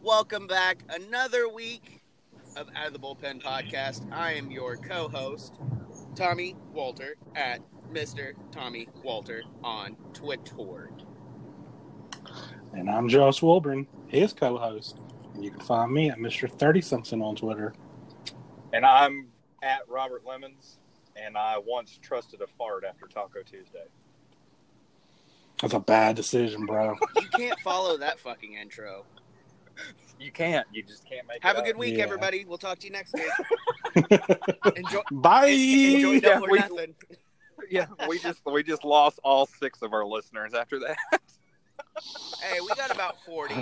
Welcome back. Another week of Out of the Bullpen podcast. I am your co-host, Tommy Walter, at Mr. Tommy Walter on Twitter. And I'm Josh Wilburn, his co-host. And you can find me at Mr. 30-something on Twitter. And I'm at Robert Lemons, and I once trusted a fart after Taco Tuesday. That's a bad decision, bro. You can't follow that fucking intro. You can't. You just can't make Have it a good up. week, Yeah. everybody. We'll talk to you next week. Bye. Enjoy Double or Nothing. Yeah, we just lost all 6 of our listeners after that. Hey, we got about 40.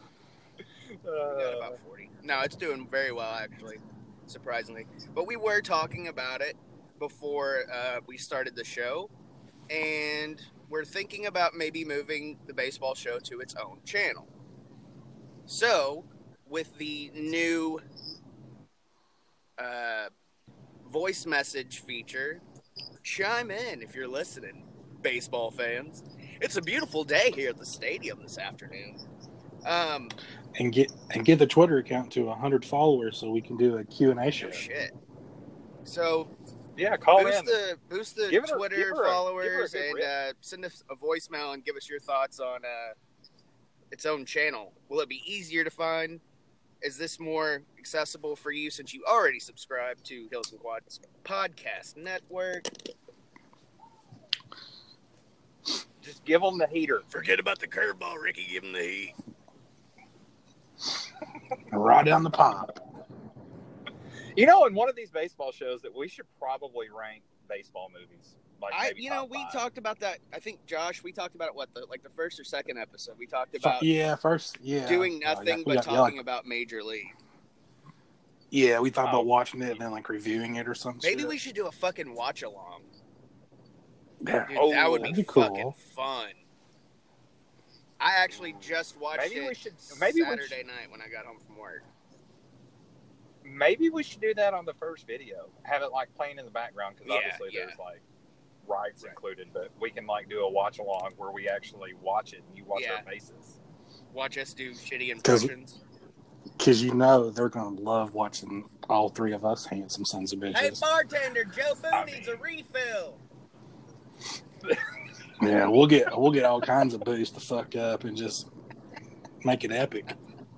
No, it's doing very well, actually, surprisingly. But we were talking about it before we started the show, and we're thinking about maybe moving the baseball show to its own channel. So, with the new voice message feature, chime in if you're listening, baseball fans. It's a beautiful day here at the stadium this afternoon. And get the Twitter account to 100 followers so we can do a Q&A show. No shit. So Yeah, call boost in. the Give her- Twitter give her a followers good and rip. send us a voicemail and give us your thoughts on its own channel. Will it be easier to find? Is this more accessible for you since you already subscribe to Hills and Quads Podcast Network? Just give them the heater. Forget about the curveball, Ricky. Give him the heat. Right down the pipe. You know, in one of these baseball shows that we should probably rank baseball movies. Like maybe top We 5. talked about that. I think Josh, we talked about it. The first or second episode, we talked about doing nothing but talking about Major League. Yeah, we thought about watching it and then reviewing it or something. Maybe we should do a fucking watch along. Yeah. Dude, Oh, that would be that'd be cool. fucking fun. I actually just watched Saturday night when I got home from work. Maybe we should do that on the first video. Have it playing in the background because Yeah, obviously yeah. there's rights included, but we can do a watch along where we actually watch it and you watch our faces. Watch us do shitty impressions. Because they're going to love watching all 3 of us handsome sons of bitches. Hey, bartender, Joe Boo needs a refill. Yeah, we'll get all kinds of booze to fuck up and just make it epic.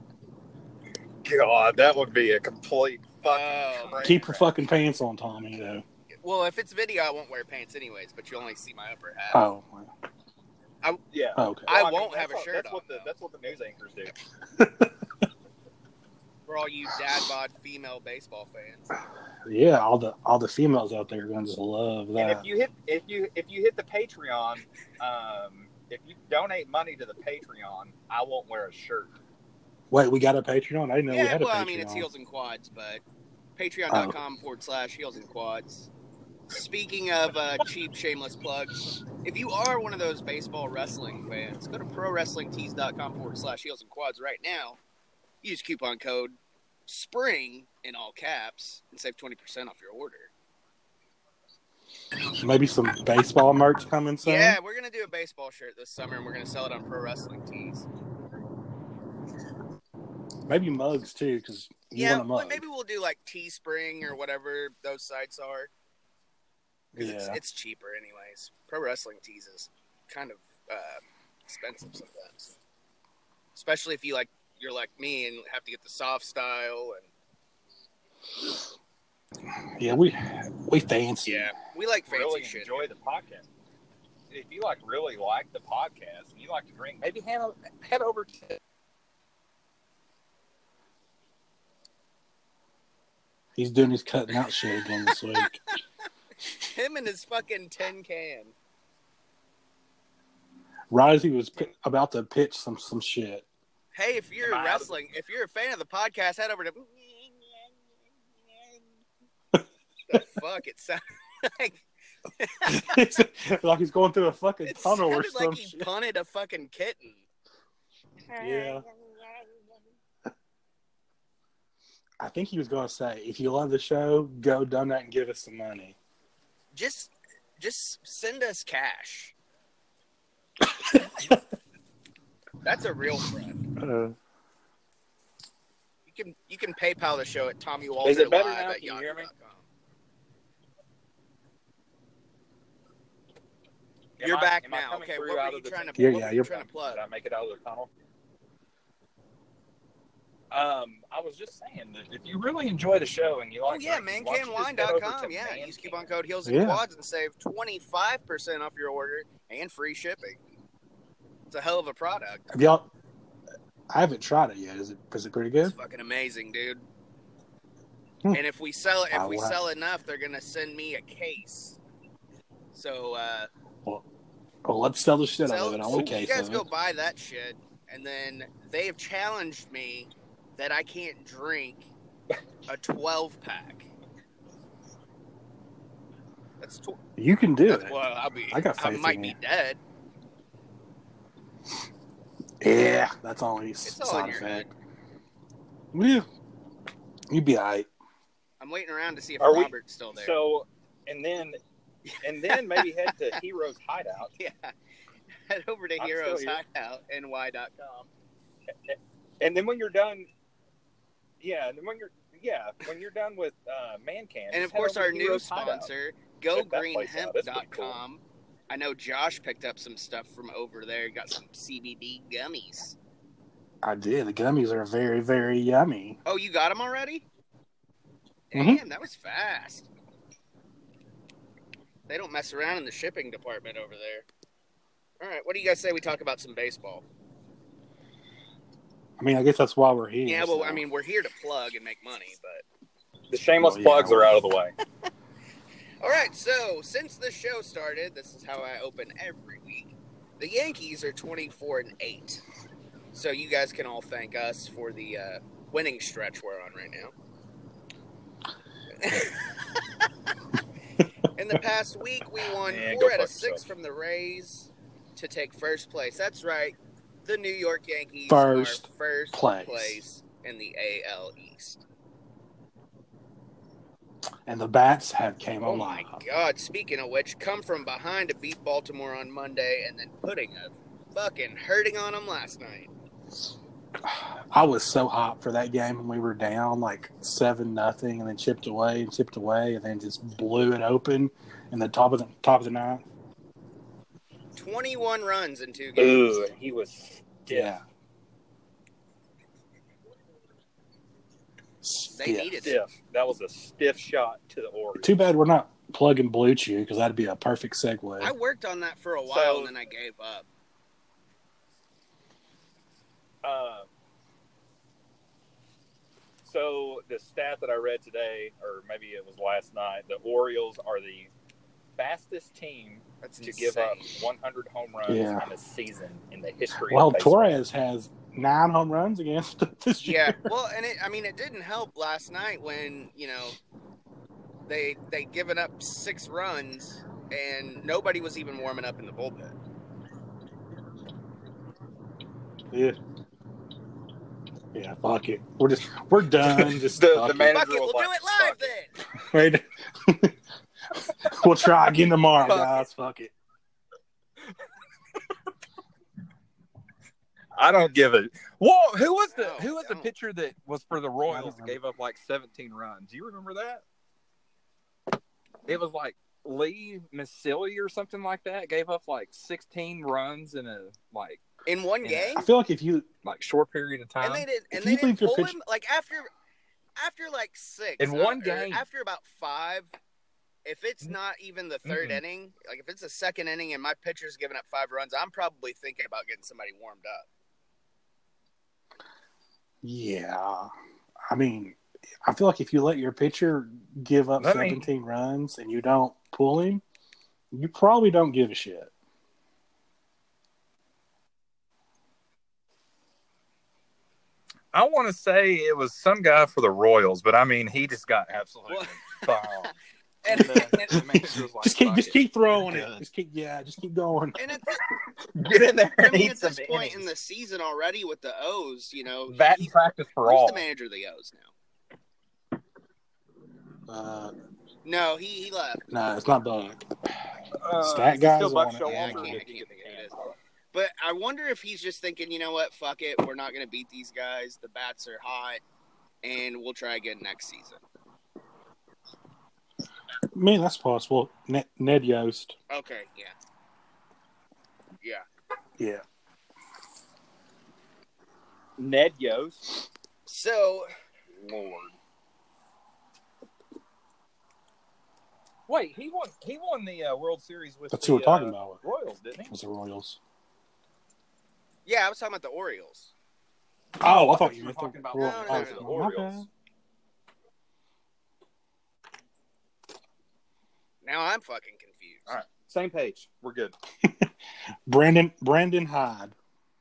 God, that would be a complete fucking train Keep your wreck. fucking pants on, Tommy, though. Well, if it's video, I won't wear pants anyways, but you only see my upper half. Oh. Yeah. Oh, okay. I won't have a shirt on, That's what the news anchors do. For all you dad bod female baseball fans. Yeah, all the females out there are going to just love that. And if you hit the Patreon, if you donate money to the Patreon, I won't wear a shirt. Wait, we got a Patreon? I didn't know we had a Patreon. I mean, it's Heels and Quads, but patreon.com/Heels and Quads. Speaking of cheap, shameless plugs, if you are one of those baseball wrestling fans, go to prowrestlingtees.com/Heels and Quads right now. Use coupon code SPRING in all caps and save 20% off your order. Maybe some baseball merch coming soon? Yeah, we're going to do a baseball shirt this summer, and we're going to sell it on Pro Wrestling Tees. Maybe mugs, too, because you want a mug. Maybe we'll do Teespring or whatever those sites are. Because it's cheaper anyways. Pro Wrestling Tees is kind of expensive sometimes. Especially if you're like me and have to get the soft style. And Yeah, we fancy. yeah, we like fancy Really shit. enjoy the podcast. If you really like the podcast and you like to drink, maybe head over to. He's doing his cutting out shit again this week. Him and his fucking tin can. Right as he was about to pitch some shit. Hey, if you're if you're a fan of the podcast, head over to. The fuck it sounds like. Like he's going through a fucking It tunnel or sounded something. like he punted a fucking kitten. Yeah. I think he was going to say, if you love the show, go donate and give us some money. Just send us cash. That's a real friend. you can PayPal the show at Is it better now? TommyWalterLive at Can you hear me? yahoo.com. You're back am I now. coming Okay, through what out were of you the trying to? tunnel? What were you trying to plug? Did I make it out of the tunnel? I was just saying that if you really enjoy the show and you Oh like, yeah, Vikings, why don't you just head over mancanwine.com. to Yeah, Man use Can. coupon code Heels and Yeah. Quads and save 25% off your order and free shipping. It's a hell of a product. Have y'all? I haven't tried it yet. Is it pretty good? It's fucking amazing, dude. Hmm. And if we sell I will sell enough, they're gonna send me a case. So Well, let's sell the shit out of it. I want a you case guys of go it. buy that shit, and then they've challenged me that I can't drink a 12-pack. That's You can do it. well, I got I faith might in be you. dead. Yeah, that's only It's all side in your effect. Yeah, you'd be alright. I'm waiting around to see if Are we- Robert's still there. So, and then maybe head to Heroes Hideout. Yeah. Head over to I'm Heroes still here. Hideout, ny.com. And then when you're done, when you're done with Man Can, And just of course, head over our to new Heroes Hideout. sponsor, Check that place out. It's pretty cool. GoGreenHemp.com. I know Josh picked up some stuff from over there. Got some CBD gummies. I did. The gummies are very, very yummy. Oh, you got them already? Mhm. Damn, that was fast. They don't mess around in the shipping department over there. All right, what do you guys say we talk about some baseball? I mean, I guess that's why we're here. Yeah, well, so. I mean, we're here to plug and make money, but... The shameless plugs are out of the way. All right, so since the show started, this is how I open every week. The Yankees are 24-8. So you guys can all thank us for the winning stretch we're on right now. In the past week, we won Man, 4 go out of fuck 6 yourself. from the Rays to take first place. That's right. The New York Yankees First are first place. place in the AL East. And the bats have came Oh alive. my God! Speaking of which, come from behind to beat Baltimore on Monday, and then putting a fucking hurting on them last night. I was so hot for that game when we were down like 7-0, and then chipped away, and then just blew it open in the top of the ninth. 21 runs in 2 games. Ooh, he was stiff. Yeah. They needed it. Stiff. That was a stiff shot to the Orioles. Too bad we're not plugging Blue Chew because that'd be a perfect segue. I worked on that for a while, So- and then I gave up. So the stat that I read today, or maybe it was last night, the Orioles are the fastest team That's to insane. give up 100 home runs Yeah. in a season in the history Well, of baseball. Torres has 9 home runs against us this Yeah, year. well, and it didn't help last night when they given up 6 runs and nobody was even warming up in the bullpen. Yeah. Yeah, fuck it. We're done. Just The fuck it. manager Fuck it, was we'll do like, it live "Fuck then. Wait. We'll try again tomorrow, Fuck guys. Fuck it. I don't give it. Whoa, who was No, the don't. pitcher that was for the Royals that remember. gave up like 17 runs? Do you remember that? It was like Lee Massili or something like that. Gave up like 16 runs in a In one Yeah. game? I feel like if you short period of time. And they did, and If they you didn't leave your pull pitch- him like after like 6 In one or game. after about 5. If it's not even the 3rd Mm-mm. inning, like if it's the 2nd inning and my pitcher's giving up 5 runs, I'm probably thinking about getting somebody warmed up. Yeah. I mean, I feel like if you let your pitcher give up I mean- 17 runs and you don't pull him, you probably don't give a shit. I want to say it was some guy for the Royals, but I mean, he just got absolutely Well- fouled. And, And the and, manager was like, Just "Fuck keep it. throwing it. Good. Just keep going. and at Get in there I and mean, eat at some this point in innings. the season already with the O's, Batting practice for who's all. the manager of the O's now? No, No, he left. it's not Bud. is Stat it guys still Buck on it. Showalter, Yeah, I or can't did think he of get who it is. canned? But I wonder if he's just thinking, you know what, fuck it, we're not going to beat these guys. The bats are hot. and we'll try again next season. I mean, that's possible. Ned Yost. Okay, yeah. Yeah. Ned Yost. So, Lord. Wait, he won the World Series with That's the who we're talking about. Royals, didn't he? It was the Royals. yeah, I was talking about the Orioles. Oh, I I thought you were were talking about No, no, no. the My Orioles. Now I'm fucking confused. All right, same page. We're good. bad. Brandon Hyde.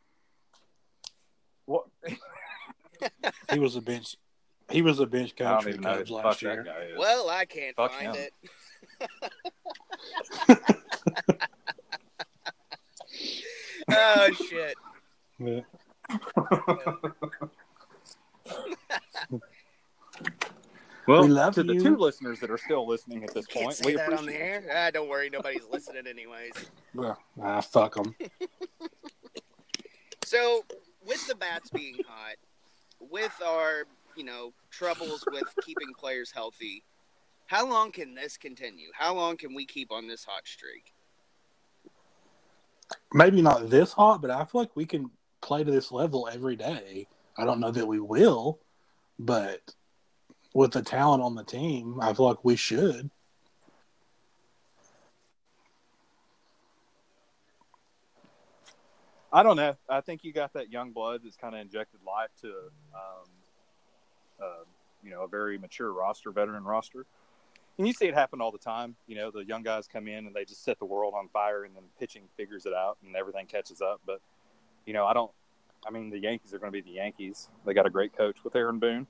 What? He was a bench. He was a bench I coach don't for the even know who Cubs the fuck last that year. guy is. Well, I can't Fuck find him. it. Oh, shit. Yeah. Well, We love to the you. 2 listeners that are still listening at this Can't point, say we that on the appreciate air. Ah, don't worry, nobody's listening anyways. Well, fuck them. So, with the bats being hot, with our, troubles with keeping players healthy, how long can this continue? How long can we keep on this hot streak? Maybe not this hot, but I feel like we can play to this level every day. I don't know that we will, but with the talent on the team, I feel like we should. I don't know. I think you got that young blood that's kind of injected life to, a very mature roster, veteran roster. And you see it happen all the time. The young guys come in and they just set the world on fire, and then pitching figures it out and everything catches up. But, the Yankees are going to be the Yankees. They got a great coach with Aaron Boone.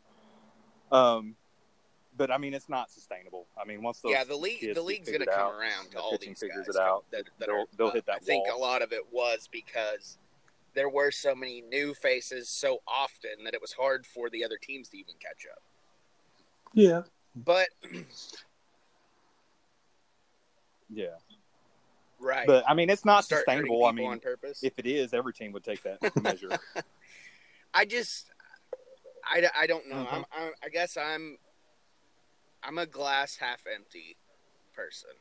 But it's not sustainable. Once those the league's kids going to come around to all pitching these figures guys. it out, they'll hit that I think wall. a lot of it was because there were so many new faces so often that it was hard for the other teams to even catch up. Yeah. But Yeah. right. But it's not Start hurting sustainable. people on purpose. If it is, every team would take that measure. I don't know. Mhm. I guess I'm a glass half empty person.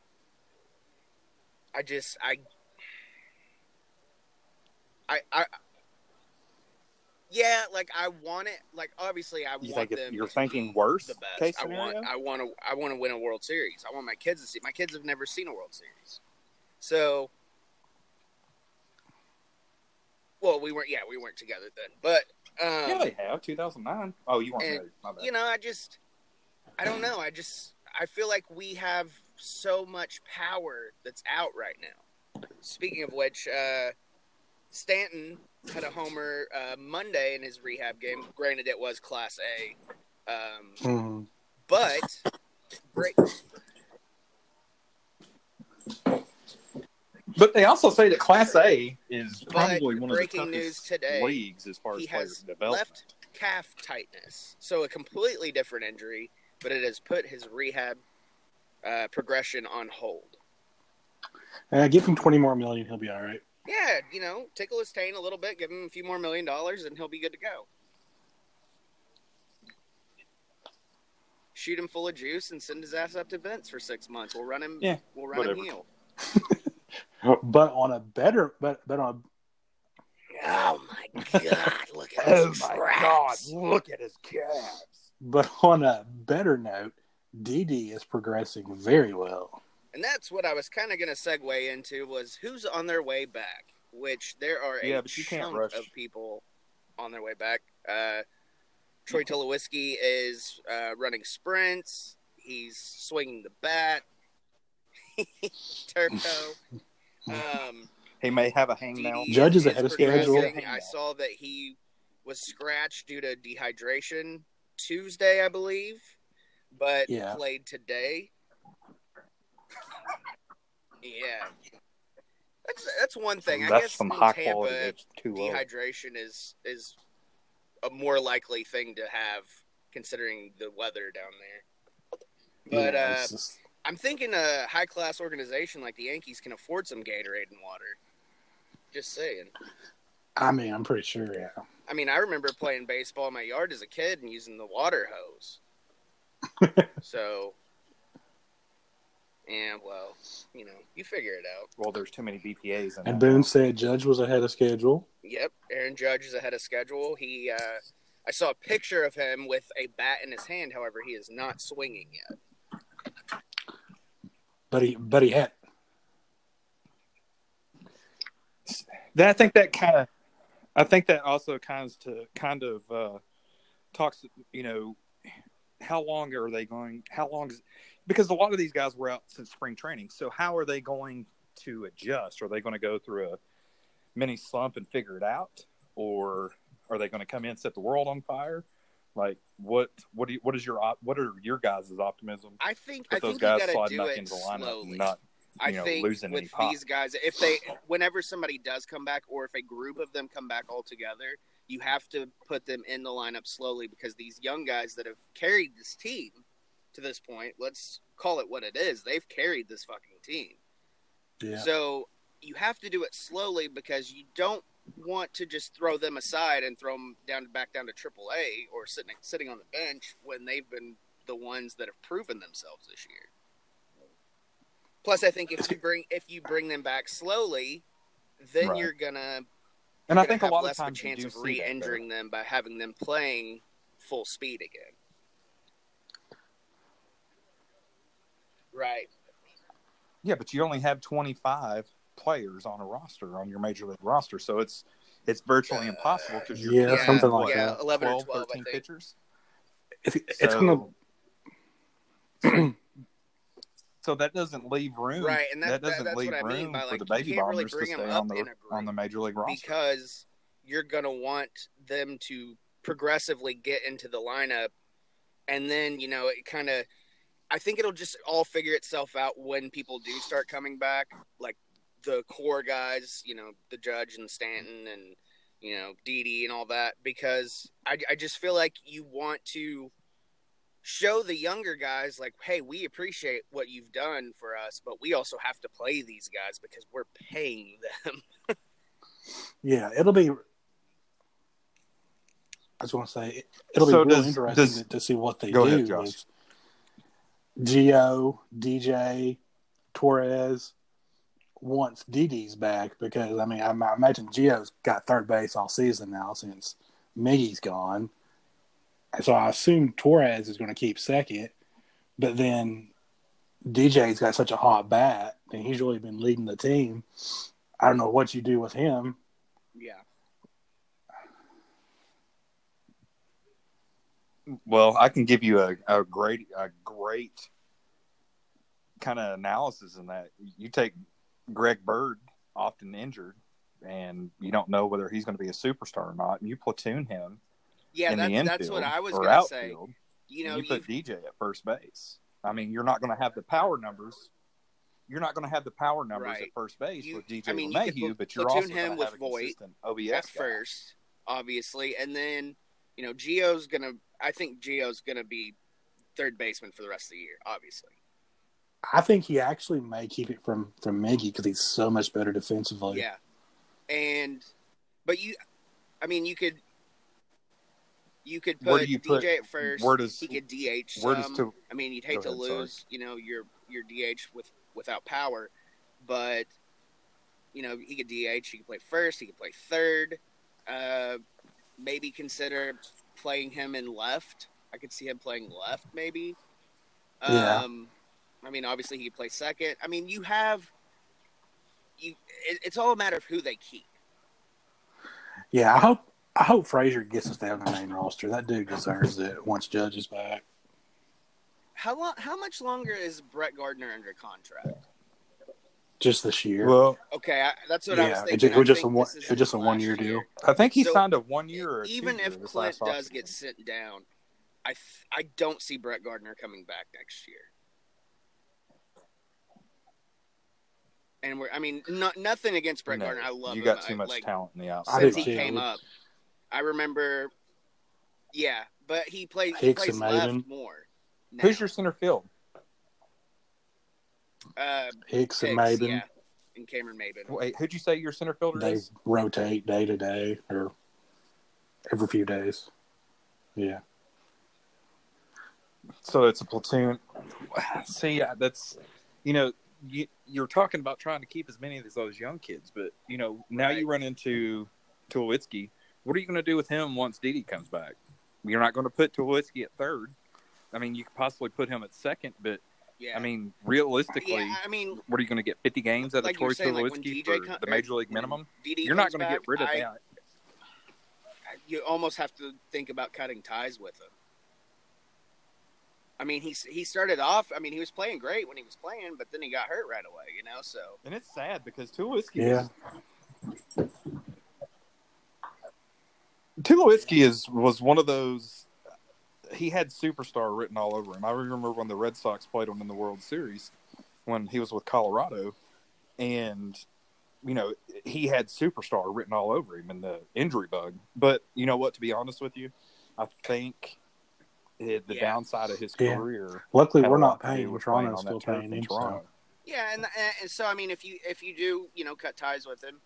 Yeah, I want it. Obviously, I You want think them. you're to thinking be worst the best. case I scenario? want to win a World Series. I want my kids to see. My kids have never seen a World Series, so. Well, we weren't together then, but Yeah, they have 2009. Oh, you weren't and, married. My bad. I don't know. I feel like we have so much power that's out right now. Speaking of which, Stanton had a homer Monday in his rehab game. Granted, it was Class A, but great. But they also say that Class A is But probably one of the breaking news toughest today, leagues as far as he player has development. left calf tightness, so a completely different injury, but it has put his rehab progression on hold. Give him $20 more million, he'll be all right. Yeah, tickle his taint a little bit, give him a few more $1 million, and he'll be good to go. Shoot him full of juice and send his ass up to Vince for 6 months. We'll run him. Yeah, we'll run whatever. him heel. But on a better, but on. Oh my God! Look at his traps. Look at his calves. But on a better note, Didi is progressing very well. And that's what I was kind of going to segue into was who's on their way back, which there are a but you can't chunk rush. of people on their way back. Troy Tulowitzki is running sprints. He's swinging the bat. Turco. He may have a hangnail. Didi Judge is is ahead of progressing. schedule. I saw that he was scratched due to dehydration Tuesday, I believe, but played today. Yeah. That's one thing. I That's guess some in high Tampa, quality H2O. dehydration is a more likely thing to have considering the weather down there. But I'm thinking a high-class organization like the Yankees can afford some Gatorade and water. Just saying. I'm pretty sure, yeah. I mean, I remember playing baseball in my yard as a kid and using the water hose. So, yeah, well, you figure it out. Well, there's too many BPAs in And that. Boone said Judge was ahead of schedule. Yep, Aaron Judge is ahead of schedule. I saw a picture of him with a bat in his hand. However, he is not swinging yet. But he had. I think that also kind of talks. How long are they going? Because a lot of these guys were out since spring training. So how are they going to adjust? Are they going to go through a mini slump and figure it out, or are they going to come in and set the world on fire? Like what are your guys' optimism? I think those you guys got to sliding do back it into the lineup slowly. and not I think losing any with pop. these guys, whenever somebody does come back, or if a group of them come back all together, you have to put them in the lineup slowly, because these young guys that have carried this team to this point, let's call it what it is, they've carried this fucking team. Yeah. So you have to do it slowly, because you don't want to just throw them aside and throw them back down to AAA or sitting on the bench when they've been the ones that have proven themselves this year. Plus, I think if you bring them back slowly, then Right. you're gonna And I think a have lot less of of a times you chance do of see re-injuring them by having them playing full speed again. Right. Yeah, but you only have 25 players on a roster, on your major league roster, so it's virtually impossible, because you're Yeah, carrying, something like that. 11 or 12, 12, 13 I think. pitchers. It's going to. So that doesn't leave room. Right, and that that's doesn't leave what I mean room by, for like, the you baby can't really bombers to bring them stay up on in a on the major league roster, because you're going to want them to progressively get into the lineup, and then, it kind of, I think it'll just all figure itself out when people do start coming back, like the core guys, the Judge and Stanton and, Didi and all that, because I just feel like you want to show the younger guys, like, hey, we appreciate what you've done for us, but we also have to play these guys because we're paying them. Yeah, it'll be. I was going to say it'll be real interesting to see what they do ahead, with Gio, DJ, Torres once Didi's back, because I imagine Gio's got third base all season now since Miggy's gone. So I assume Torres is going to keep second, but then DJ's got such a hot bat, and he's really been leading the team. I don't know what you do with him. Yeah. Well, I can give you a great kind of analysis in that. You take Greg Bird, often injured, and you don't know whether he's going to be a superstar or not, and you platoon him. Yeah, in the infield, that's what I was going to say. You put DJ at first base. I mean, you're not going to have the power numbers. You're not going to have the power numbers Right. at first base with DJ you LeMahieu, but you're platoon also him going to with have a Voit consistent OBS at guy. first, obviously, and then Gio's gonna. I think Gio's gonna be third baseman for the rest of the year. Obviously, I think he actually may keep it from Miggy because he's so much better defensively. Yeah, but you could put DJ at first. He could DH some. You'd hate to lose, your DH without power, but he could DH. He could play first. He could play third. Maybe consider playing him in left. I could see him playing left, maybe. Yeah. Obviously he could play second. It's all a matter of who they keep. Yeah, I hope Frazier gets us down the main roster. That dude deserves it once Judge is back. How much longer is Brett Gardner under contract? Just this year. Well, okay, that's what I was thinking. It was just a 1 year deal. I think he signed a 1 year or even 2 year. If Clint does get sent down, I don't see Brett Gardner coming back next year. And nothing against Brett Gardner. I love him. You got too much talent in the outside. Since he came up, I remember. Yeah, but he plays left more. Now. Who's your center field? Hicks and Maben. Yeah, and Cameron Maben. Wait, who'd you say your center fielder is? They rotate day to day. every few days. Yeah. So it's a platoon. See, that's, you're talking about trying to keep as many of those young kids, but now Right. you run into Tulowitzki. What are you going to do with him once Didi comes back? You're not going to put Tulowitzki at third. I mean, you could possibly put him at second, but Yeah. I mean, realistically, what are you going to get 50 games out of Troy Tulowitzki for the major league minimum? Didi You're not comes going to get back, rid of that. You almost have to think about cutting ties with him. I mean, he started off. I mean, he was playing great when he was playing, but then he got hurt right away. So. And it's sad because Tulowitzki was one of those. He had superstar written all over him. I remember when the Red Sox played him in the World Series when he was with Colorado, and he had superstar written all over him in the injury bug. But you know what? To be honest with you, I think the downside of his career. Luckily, we're not paying. Toronto's still paying him. So. Yeah, and so I mean, if you do cut ties with him,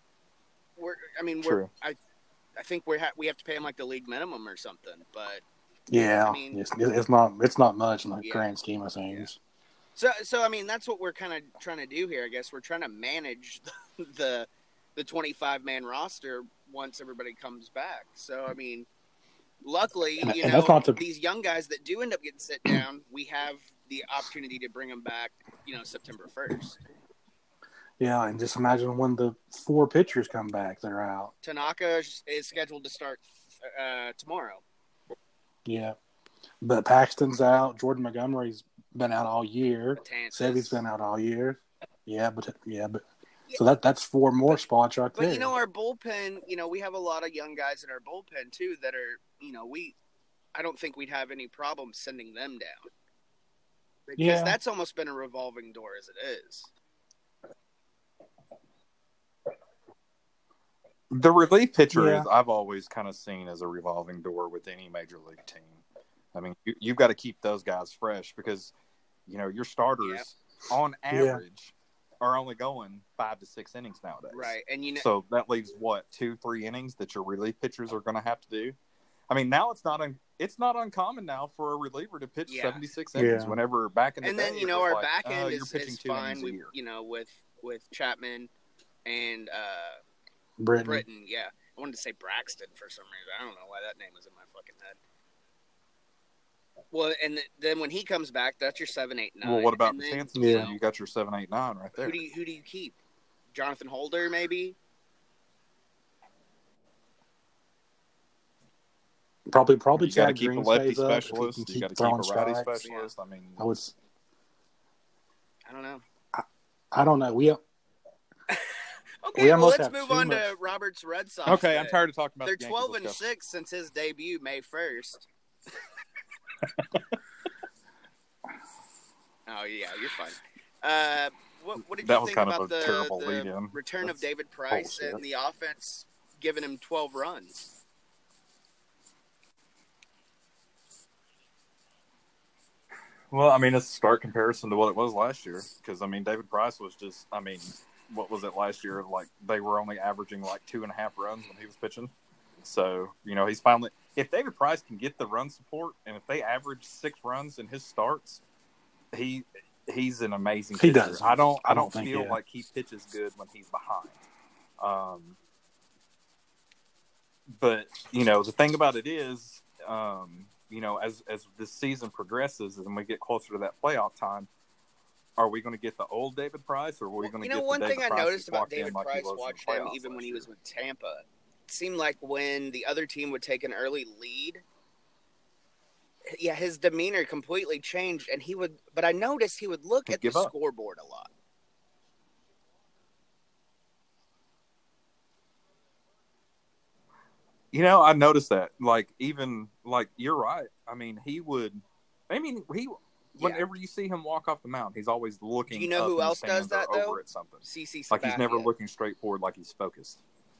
I think we have to pay him like the league minimum or something. But yeah, I mean, it's not much in the grand scheme of things. Yeah. So I mean, that's what we're kind of trying to do here. I guess we're trying to manage the 25-man roster once everybody comes back. So I mean. Luckily, these young guys that do end up getting sit down, we have the opportunity to bring them back, September 1st. Yeah, and just imagine when the 4 pitchers come back, they're out. Tanaka is scheduled to start tomorrow. Yeah, but Paxton's out. Jordan Montgomery's been out all year. Sevy's been out all year. But so that's 4 more spots right there. But our bullpen, we have a lot of young guys in our bullpen too that are, I don't think we'd have any problem sending them down. Because that's almost been a revolving door as it is. The relief pitchers I've always kind of seen as a revolving door with any major league team. I mean, you've got to keep those guys fresh because, your starters on average are only going 5 to 6 innings nowadays. Right. And so that leaves 2-3 innings that your relief pitchers are going to have to do. I mean, now it's not uncommon now for a reliever to pitch 76 innings whenever back in the day. And then, our back end is fine with Chapman and Britton. Yeah. I wanted to say Braxton for some reason. I don't know why that name was in my fucking head. Well, and then when he comes back, that's your 7, 8, 9. Well, what about the chances? You got your 7, 8, 9 right there. Who do you keep? Jonathan Holder, maybe? Probably. You got to keep a lefty specialist. You got to keep a righty specialist. Yeah. I mean, I don't know. I don't know. Okay, well, let's move on to Robert's Red Sox. Okay, I'm tired of talking about. They're 12-6 since his debut May 1st. Oh yeah, you're fine. What did you think about the return of David Price and the offense giving him 12 runs? Well, I mean, it's a stark comparison to what it was last year because I mean, David Price was just. I mean, what was it last year? Like they were only averaging 2.5 runs when he was pitching. So he's finally. If David Price can get the run support, and if they average 6 runs in his starts, he's an amazing pitcher. He does. I don't feel like he pitches good when he's behind. But the thing about it is, as this season progresses and we get closer to that playoff time, are we going to get the old David Price, or are we going to get the David Price? One thing I noticed about David Price watching him, even when he was with Tampa. It seemed like when the other team would take an early lead, his demeanor completely changed, and but I noticed he would look at the scoreboard a lot. I noticed that. You're right. I mean, whenever you see him walk off the mound, he's always looking. Do you know who else does that though? Over at something. CC Sabathia. Like he's never looking straight forward, like he's focused.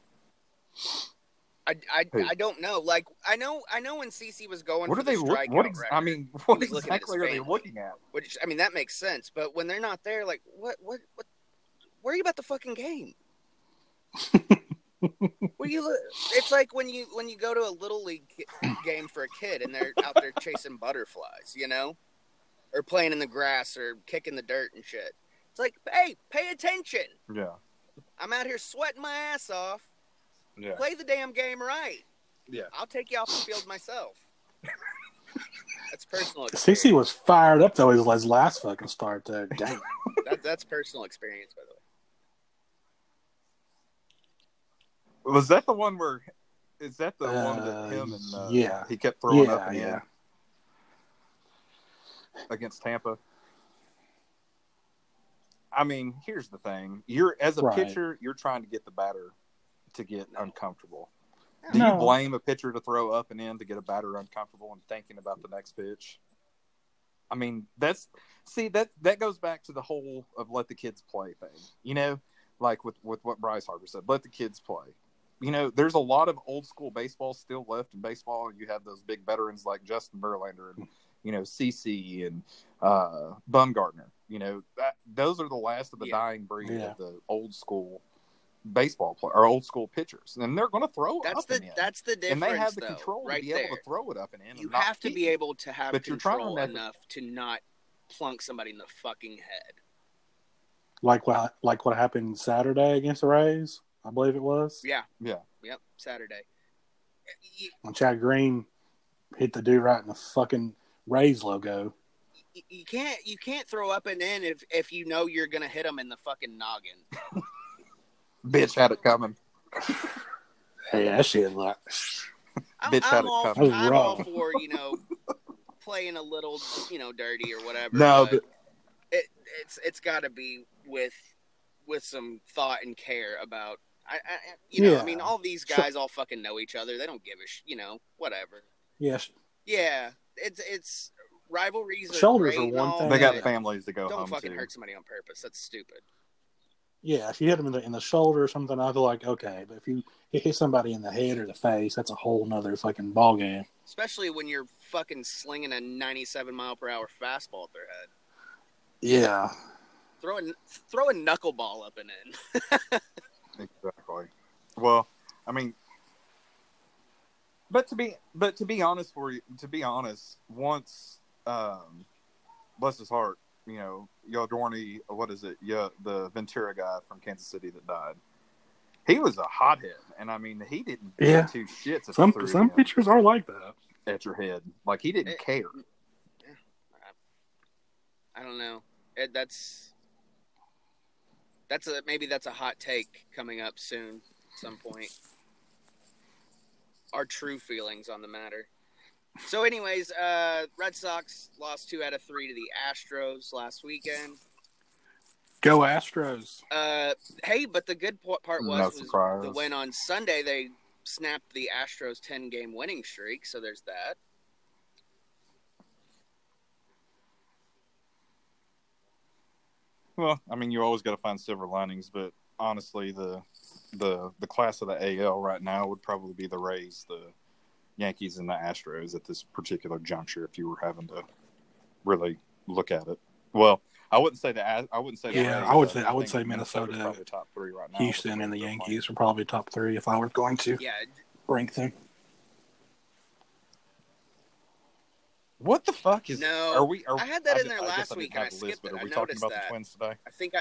I don't know. Like I know when CC was going. What for are they? What exactly are they looking at? Which that makes sense. But when they're not there, like what? Worry about the fucking game. Well, it's like when you go to a little league game for a kid and they're out there chasing butterflies, or playing in the grass or kicking the dirt and shit. It's like, hey, pay attention. Yeah. I'm out here sweating my ass off. Yeah. Play the damn game right. Yeah. I'll take you off the field myself. That's personal experience. CC was fired up though his last fucking start there. Damn. That's personal experience, by the way. Was that the one where? Is that the one that him and yeah, he kept throwing up and yeah. in against Tampa? I mean, here's the thing: you're as a pitcher, you're trying to get the batter to get uncomfortable. Do you blame a pitcher to throw up and in to get a batter uncomfortable and thinking about the next pitch? I mean, that goes back to the whole of let the kids play thing. Like with what Bryce Harper said, let the kids play. There's a lot of old school baseball still left in baseball. You have those big veterans like Justin Verlander and, CC and Bumgarner. Those are the last of the dying breed of the old school baseball player or old school pitchers, and they're going to throw it up and in. That's the difference, and they have the though, control right to be there. able to throw it up and in. You have to be able to have control enough to not plunk somebody in the fucking head. Like what happened Saturday against the Rays, I believe it was. Yeah. Yep. Saturday. When Chad Green hit the dude right in the fucking Rays logo. You can't throw up and in if you know you're gonna hit him in the fucking noggin. Bitch had it coming. Hey, that shit like. Bitch had it coming. I'm all for playing a little dirty or whatever. No, but it's got to be with some thought and care about. I mean, all these guys all fucking know each other. They don't give a whatever. Yes. Yeah, it's rivalries. Shoulders are one thing. They got families to go home to. Don't fucking hurt somebody on purpose. That's stupid. Yeah, if you hit them in the shoulder or something, I feel like okay. But if you hit somebody in the head or the face, that's a whole nother fucking ball game. Especially when you're fucking slinging a 97-mile-per-hour fastball at their head. Yeah. Throw a knuckleball up and in. Exactly. Well, I mean, but to be honest, once bless his heart, Yadorny, what is it? Yeah, the Ventura guy from Kansas City that died. He was a hothead, and I mean, he didn't give two shits. Some pitchers are like that at your head, like he didn't care. I don't know. Maybe that's a hot take coming up soon at some point. Our true feelings on the matter. So anyways, Red Sox lost 2 out of 3 to the Astros last weekend. Go Astros. Hey, but the good part was the win on Sunday. They snapped the Astros 10-game winning streak, so there's that. Well, I mean, you always got to find silver linings, but honestly, the class of the AL right now would probably be the Rays, the Yankees, and the Astros at this particular juncture. If you were having to really look at it, well, I wouldn't say that. I wouldn't say. Yeah, Rays, I would say Minnesota, probably top 3 right now. Houston, and the Yankees are probably top 3 if I were going to rank them. What the fuck is? No, I had that in there last week, and I skipped it. Are we I talking noticed about that. the Twins today? I think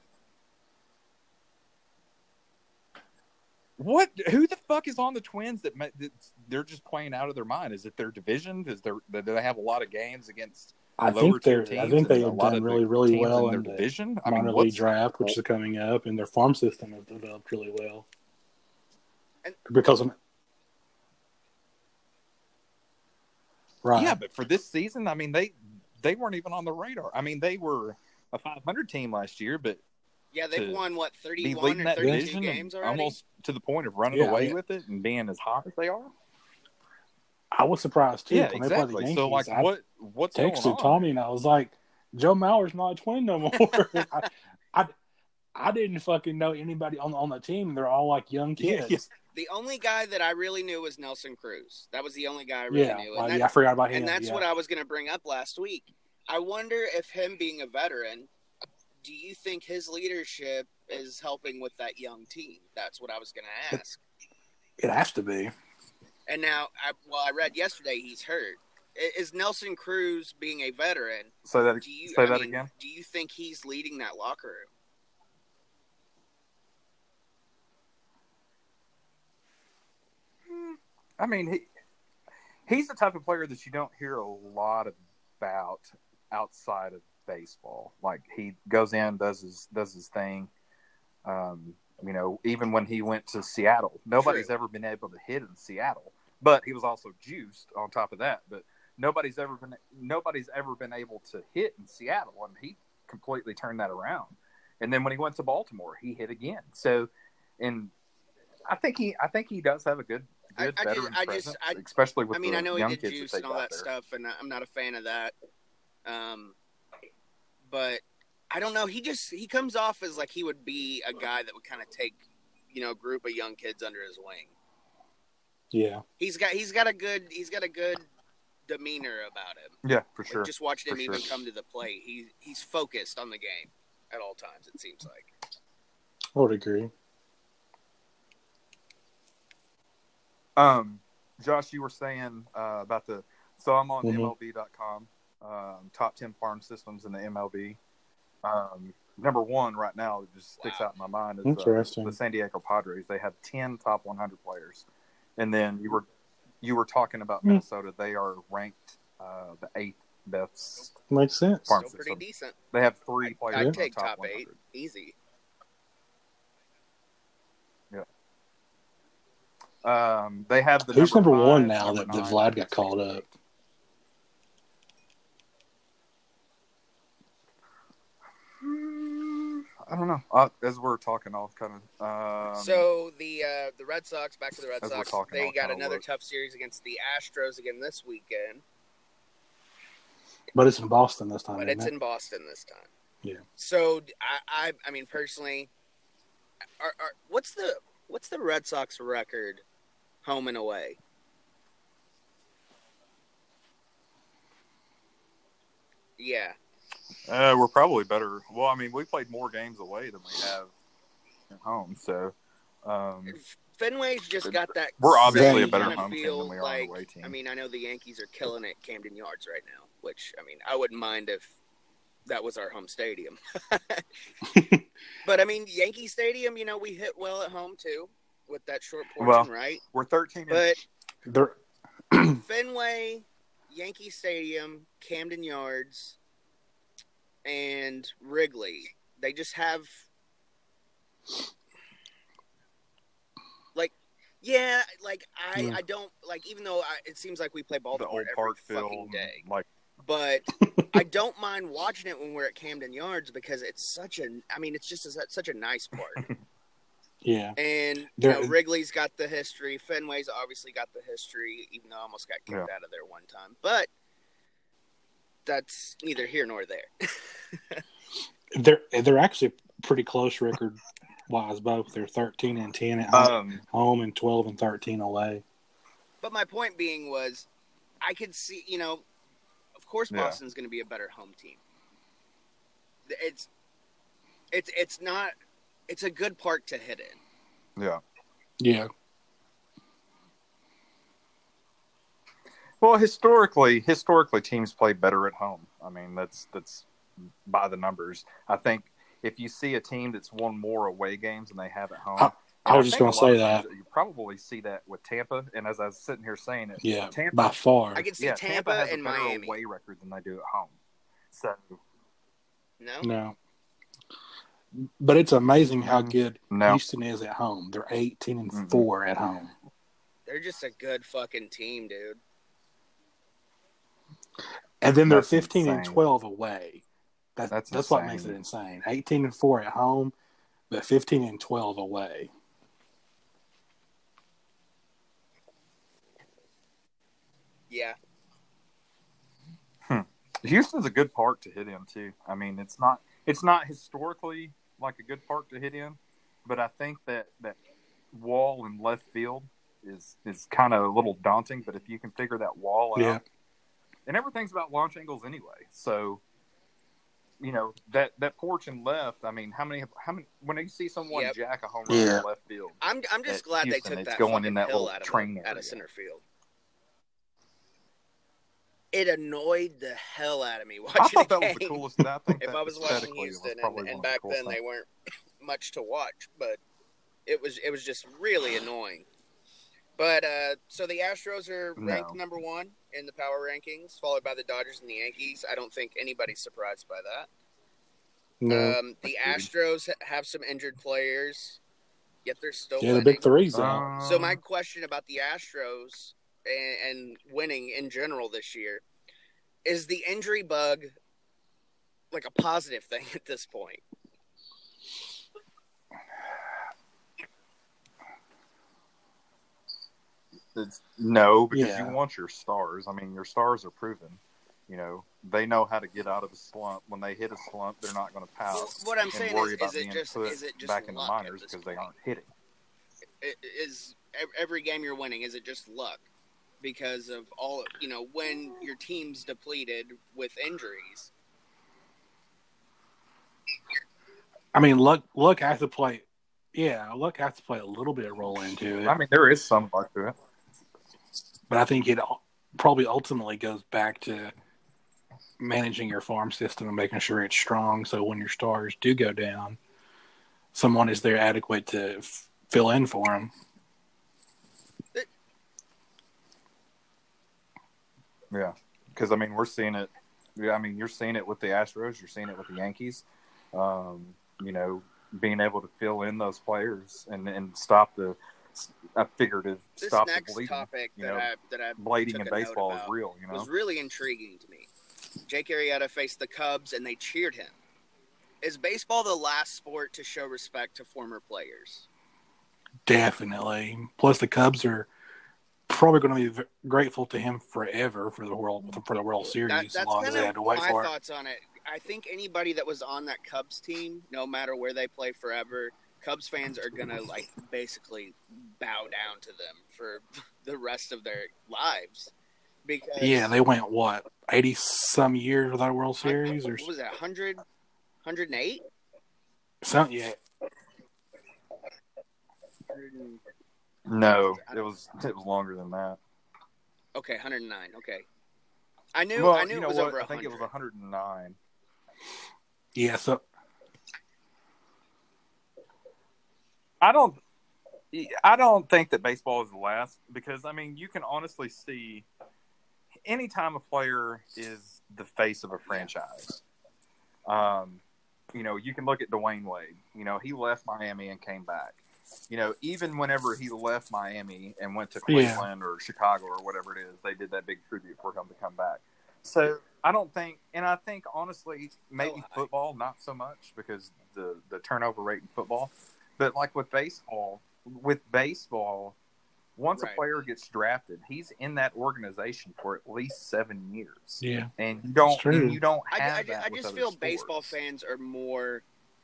What? Who the fuck is on the Twins that they're just playing out of their mind? Is it their division? Do they have a lot of games against? I think they have done really well in their division. I minor league draft, which is coming up, and their farm system has developed really well. Right. Yeah, but for this season, I mean, they weren't even on the radar. I mean, they were a 500 team last year, but they've won 31 or 32 games already, almost to the point of running away with it and being as hot as they are. I was surprised too. Yeah, when exactly. they played the Yankees. So, like, what's going on? Texted Tommy and I was like, Joe Mauer's not a Twin no more. I didn't fucking know anybody on the team. They're all like young kids. Yeah. The only guy that I really knew was Nelson Cruz. That was the only guy I really knew. I forgot about him. And that's what I was going to bring up last week. I wonder if him being a veteran, do you think his leadership is helping with that young team? That's what I was going to ask. It has to be. And now, I read yesterday he's hurt. Is Nelson Cruz, being a veteran, Say that again? Do you think he's leading that locker room? I mean, he's the type of player that you don't hear a lot about outside of baseball. Like, he goes in, does his thing. Even when he went to Seattle, nobody's ever been able to hit in Seattle. But he was also juiced on top of that. But nobody's ever been able to hit in Seattle, and he completely turned that around. And then when he went to Baltimore, he hit again. So, and I think he does have a good veteran presence, especially with the I know young he did kids juice that they and all got that there. stuff, and I'm not a fan of that. But I don't know. He comes off as like he would be a guy that would kind of take, a group of young kids under his wing. Yeah, he's got a good demeanor about him. Yeah, for sure. Just watching him even come to the plate, he's focused on the game at all times. It seems like. I would agree. Josh, you were saying about so I'm on Mm-hmm. MLB.com, top 10 farm systems in the MLB. Number one right now that just sticks out in my mind is the San Diego Padres. They have 10 top 100 players. And then you were talking about Minnesota. They are ranked the 8th best. Makes sense. Farm Still pretty system. decent. They have 3 players. I'd take in the top 100. 8 easy. Yeah. They have the Who's number 1 5, now that Vlad got called up? I don't know. As we're talking, I'll kind of. So the Red Sox, back to the Red As we're Sox, talking, they I'll got kinda another look. tough series against the Astros again this weekend. But it's in Boston this time. But it's in Boston this time. Yeah. So I mean personally, what's the Red Sox record, home and away? Yeah. We're probably better. Well, I mean, we played more games away than we have at home, so. Fenway's just got that. We're obviously a same better kind of home team feel than we are like, an away team. I mean, I know the Yankees are killing it at Camden Yards right now, which, I mean, I wouldn't mind if that was our home stadium. But, I mean, Yankee Stadium, we hit well at home, too, with that short portion, right? We're 13. But Fenway, Yankee Stadium, Camden Yards, and Wrigley, they just have... I don't even though it seems like we play Baltimore every fucking day. But I don't mind watching it when we're at Camden Yards because it's such a nice park. Yeah. And Wrigley's got the history. Fenway's obviously got the history, even though I almost got kicked out of there one time. But that's neither here nor there. They're actually pretty close record wise both. They're 13-10 at home and 12-13 away. But my point being was, I could see, of course Boston's going to be a better home team. It's not. It's a good park to hit in. Yeah. Yeah. Well, historically, teams play better at home. I mean, that's by the numbers. I think if you see a team that's won more away games than they have at home, I was just going to say that. You probably see that with Tampa. And as I was sitting here saying it, yeah, Tampa, by far. I can see Tampa has and a better Miami away record than they do at home. So no. But it's amazing how good Houston is at home. They're 18-4 at home. They're just a good fucking team, dude. And then they're 15-12 away. That's what makes it insane. 18-4 at home, but 15-12 away. Yeah. Houston's a good park to hit in too. I mean, it's not historically like a good park to hit in, but I think that wall in left field is kind of a little daunting. But if you can figure that wall out, and everything's about launch angles anyway, so that porch and left. I mean, how many? When you see someone Yep. jack a home run in left field, I'm just at glad Houston, they took it's that going fucking in that hill little out train of area. center field. It annoyed the hell out of me watching I thought the that was the game. coolest. I think If that I was watching aesthetically, it was Houston, probably one and of the back coolest then things. they weren't much to watch, but it was just really annoying. But so the Astros are ranked number 1 in the power rankings, followed by the Dodgers and the Yankees. I don't think anybody's surprised by that. No. The Astros have some injured players, yet they're still Yeah, the winning. big three's out. So my question about the Astros and winning in general this year, is the injury bug like a positive thing at this point? No, because you want your stars. I mean, your stars are proven. They know how to get out of a slump. When they hit a slump, they're not going to pout. Well, what I'm saying worry is about it being just put is it just back in the luck minors at this because they point? aren't hitting? Is every game you're winning, is it just luck because of all when your team's depleted with injuries? I mean, luck has to play. Yeah, luck has to play a little bit of role into it. I mean, there is some luck to it, but I think it probably ultimately goes back to managing your farm system and making sure it's strong. So when your stars do go down, someone is there adequate to fill in for them. Yeah, because I mean, we're seeing it. Yeah, I mean, you're seeing it with the Astros. You're seeing it with the Yankees. Being able to fill in those players and stop the. I figured to stop the bleeding. This next topic that I bleeding in baseball is real. Was really intriguing to me. Jake Arrieta faced the Cubs and they cheered him. Is baseball the last sport to show respect to former players? Definitely. Plus, the Cubs are probably going to be grateful to him forever for the World Series. That's long kind as they had to wait my for thoughts on it. I think anybody that was on that Cubs team, no matter where they play forever, Cubs fans are gonna basically bow down to them for the rest of their lives. Because they went 80 some years without a World Series, or what was that 100, 108? Something, yeah. No, it was longer than that. Okay, 109. Okay, I knew it was over 100. I think it was 109. Yeah, so I don't think that baseball is the last, because I mean, you can honestly see anytime a player is the face of a franchise. You can look at Dwayne Wade. He left Miami and came back. Even whenever he left Miami and went to Cleveland or Chicago or whatever it is, they did that big tribute for him to come back. So I think honestly, maybe football, not so much, because the turnover rate in football, but like with baseball, once a player gets drafted, he's in that organization for at least 7 years. Yeah, and you don't have that. I just feel baseball fans are more.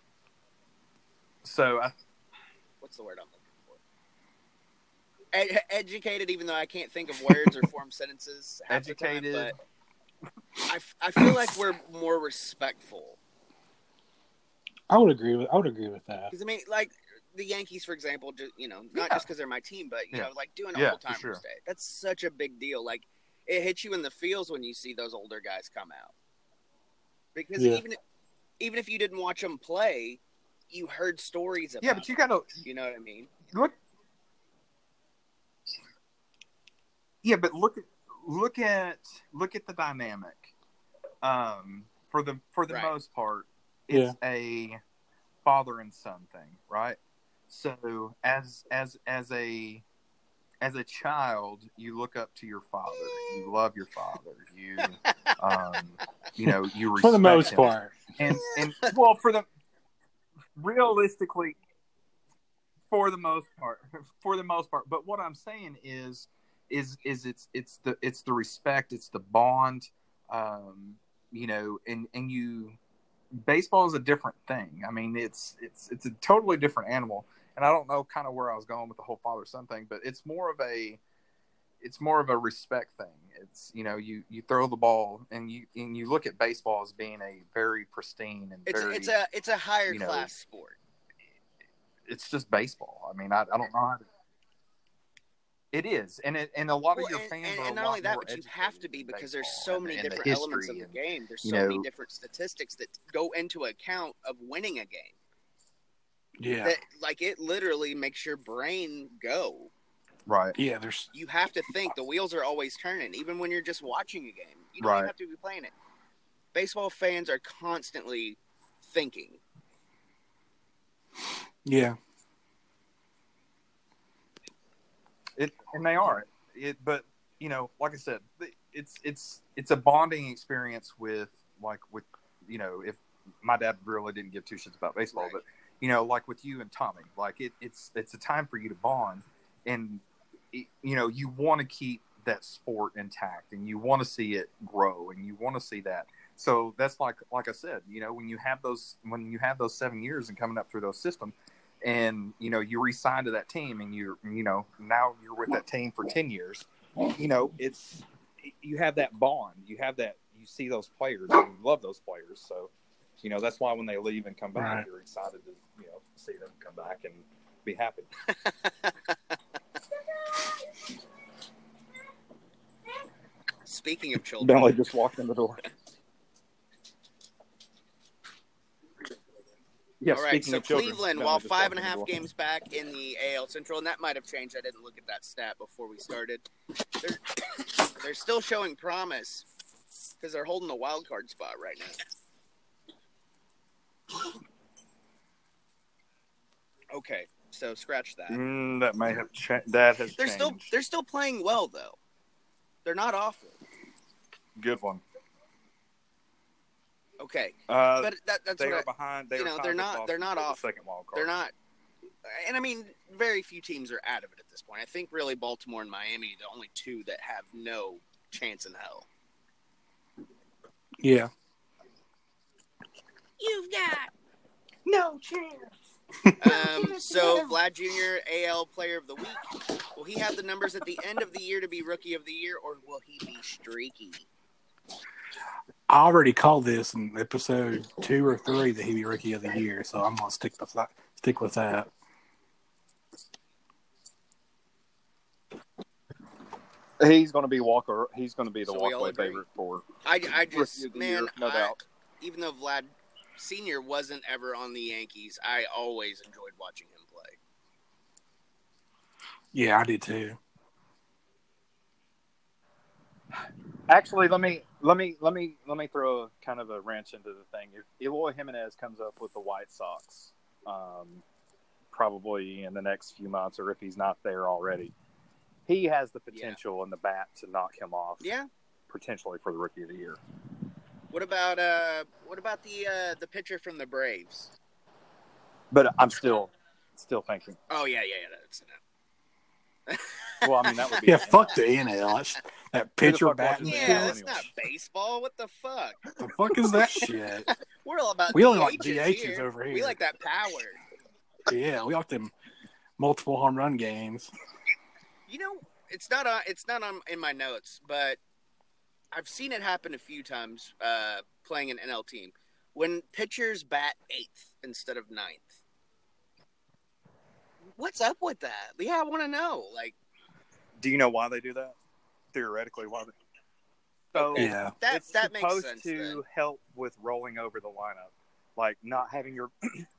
So, what's the word I'm looking for? Educated, even though I can't think of words or form sentences. Educated, but I feel like we're more respectful. I would agree with that. Because I mean, like the Yankees, for example, not just because they're my team, but doing Old Timers Day. That's such a big deal. Like, it hits you in the feels when you see those older guys come out. Because even if you didn't watch them play, you heard stories about. Yeah, but you gotta. You know what I mean? Look. Yeah, but look at the dynamic. For the most part, it's a father and son thing, right? So as a child, you look up to your father. You love your father. You you respect for the most him. part, and well, realistically, for the most part. But what I'm saying is it's the respect, it's the bond, and baseball is a different thing. I mean, it's a totally different animal. And I don't know kind of where I was going with the whole father-son thing, but it's more of it's more of a respect thing. It's, you know, you throw the ball and you look at baseball as being a very pristine and it's a higher class sport. It's just baseball. I mean, I don't know how to. It is, and a lot of your fans are and not only that, but you have to be, because there's so many different elements of the game. There's so many different statistics that go into account of winning a game. Yeah, that, like, it literally makes your brain go. Right. Yeah, you have to think. The wheels are always turning, even when you're just watching a game. You don't even have to be playing it. Baseball fans are constantly thinking. Yeah. And they are. But, you know, like I said, it's a bonding experience with, you know, if my dad really didn't give two shits about baseball, but, you know, like with you and Tommy, like it's a time for you to bond, and, you know, you want to keep that sport intact, and you want to see it grow, and you want to see that. So that's like I said, you know, when you have those 7 years and coming up through those systems, and, you know, you re-sign to that team, and you know, now you're with that team for 10 years, you know, you have that bond, you see those players, and you love those players. So, you know, that's why when they leave and come back, you're excited to, you know, see them come back and be happy. Speaking of children, Bentley just walked in the door. Yeah, all right, so Cleveland, while 5.5 games back in the AL Central, and that might have changed. I didn't look at that stat before we started. They're still showing promise because they're holding the wild card spot right now. Okay, so scratch that. That may have changed. That has changed. They're still playing well, though. They're not awful. Good one. Okay, but that's they what are behind. They, you know, they're not off. The second wild card. They're not, and I mean, very few teams are out of it at this point. I think really Baltimore and Miami are the only two that have no chance in hell. Yeah. You've got no chance. So Vlad Jr., AL Player of the Week. Will he have the numbers at the end of the year to be Rookie of the Year, or will he be streaky? I already called this in episode 2 or 3 that he'd be Rookie of the Year, so I'm gonna stick with that. He's going to be Walker. He's going to be the walkway favorite for. I just, man, year, no doubt. Even though Vlad Sr. wasn't ever on the Yankees, I always enjoyed watching him play. Yeah, I did too. Actually, let me throw a kind of a wrench into the thing. If Eloy Jimenez comes up with the White Sox, probably in the next few months, or if he's not there already, he has the potential in the bat to knock him off. Yeah, potentially for the Rookie of the Year. What about the pitcher from the Braves? But I'm still thinking. Oh yeah, that's enough. Well, I mean, that would be fuck the NL. That pitcher batting. Yeah, that's not baseball. What the fuck? The fuck is that shit? We're all about we only DHs like DHs here. over here. We like that power. Yeah, we like them multiple home run games. You know, it's not in my notes, but I've seen it happen a few times playing an NL team when pitchers bat 8th instead of 9th. What's up with that? Yeah, I want to know. Like, do you know why they do that? Theoretically, why? So yeah, that makes sense. It's supposed to help with rolling over the lineup, like not having your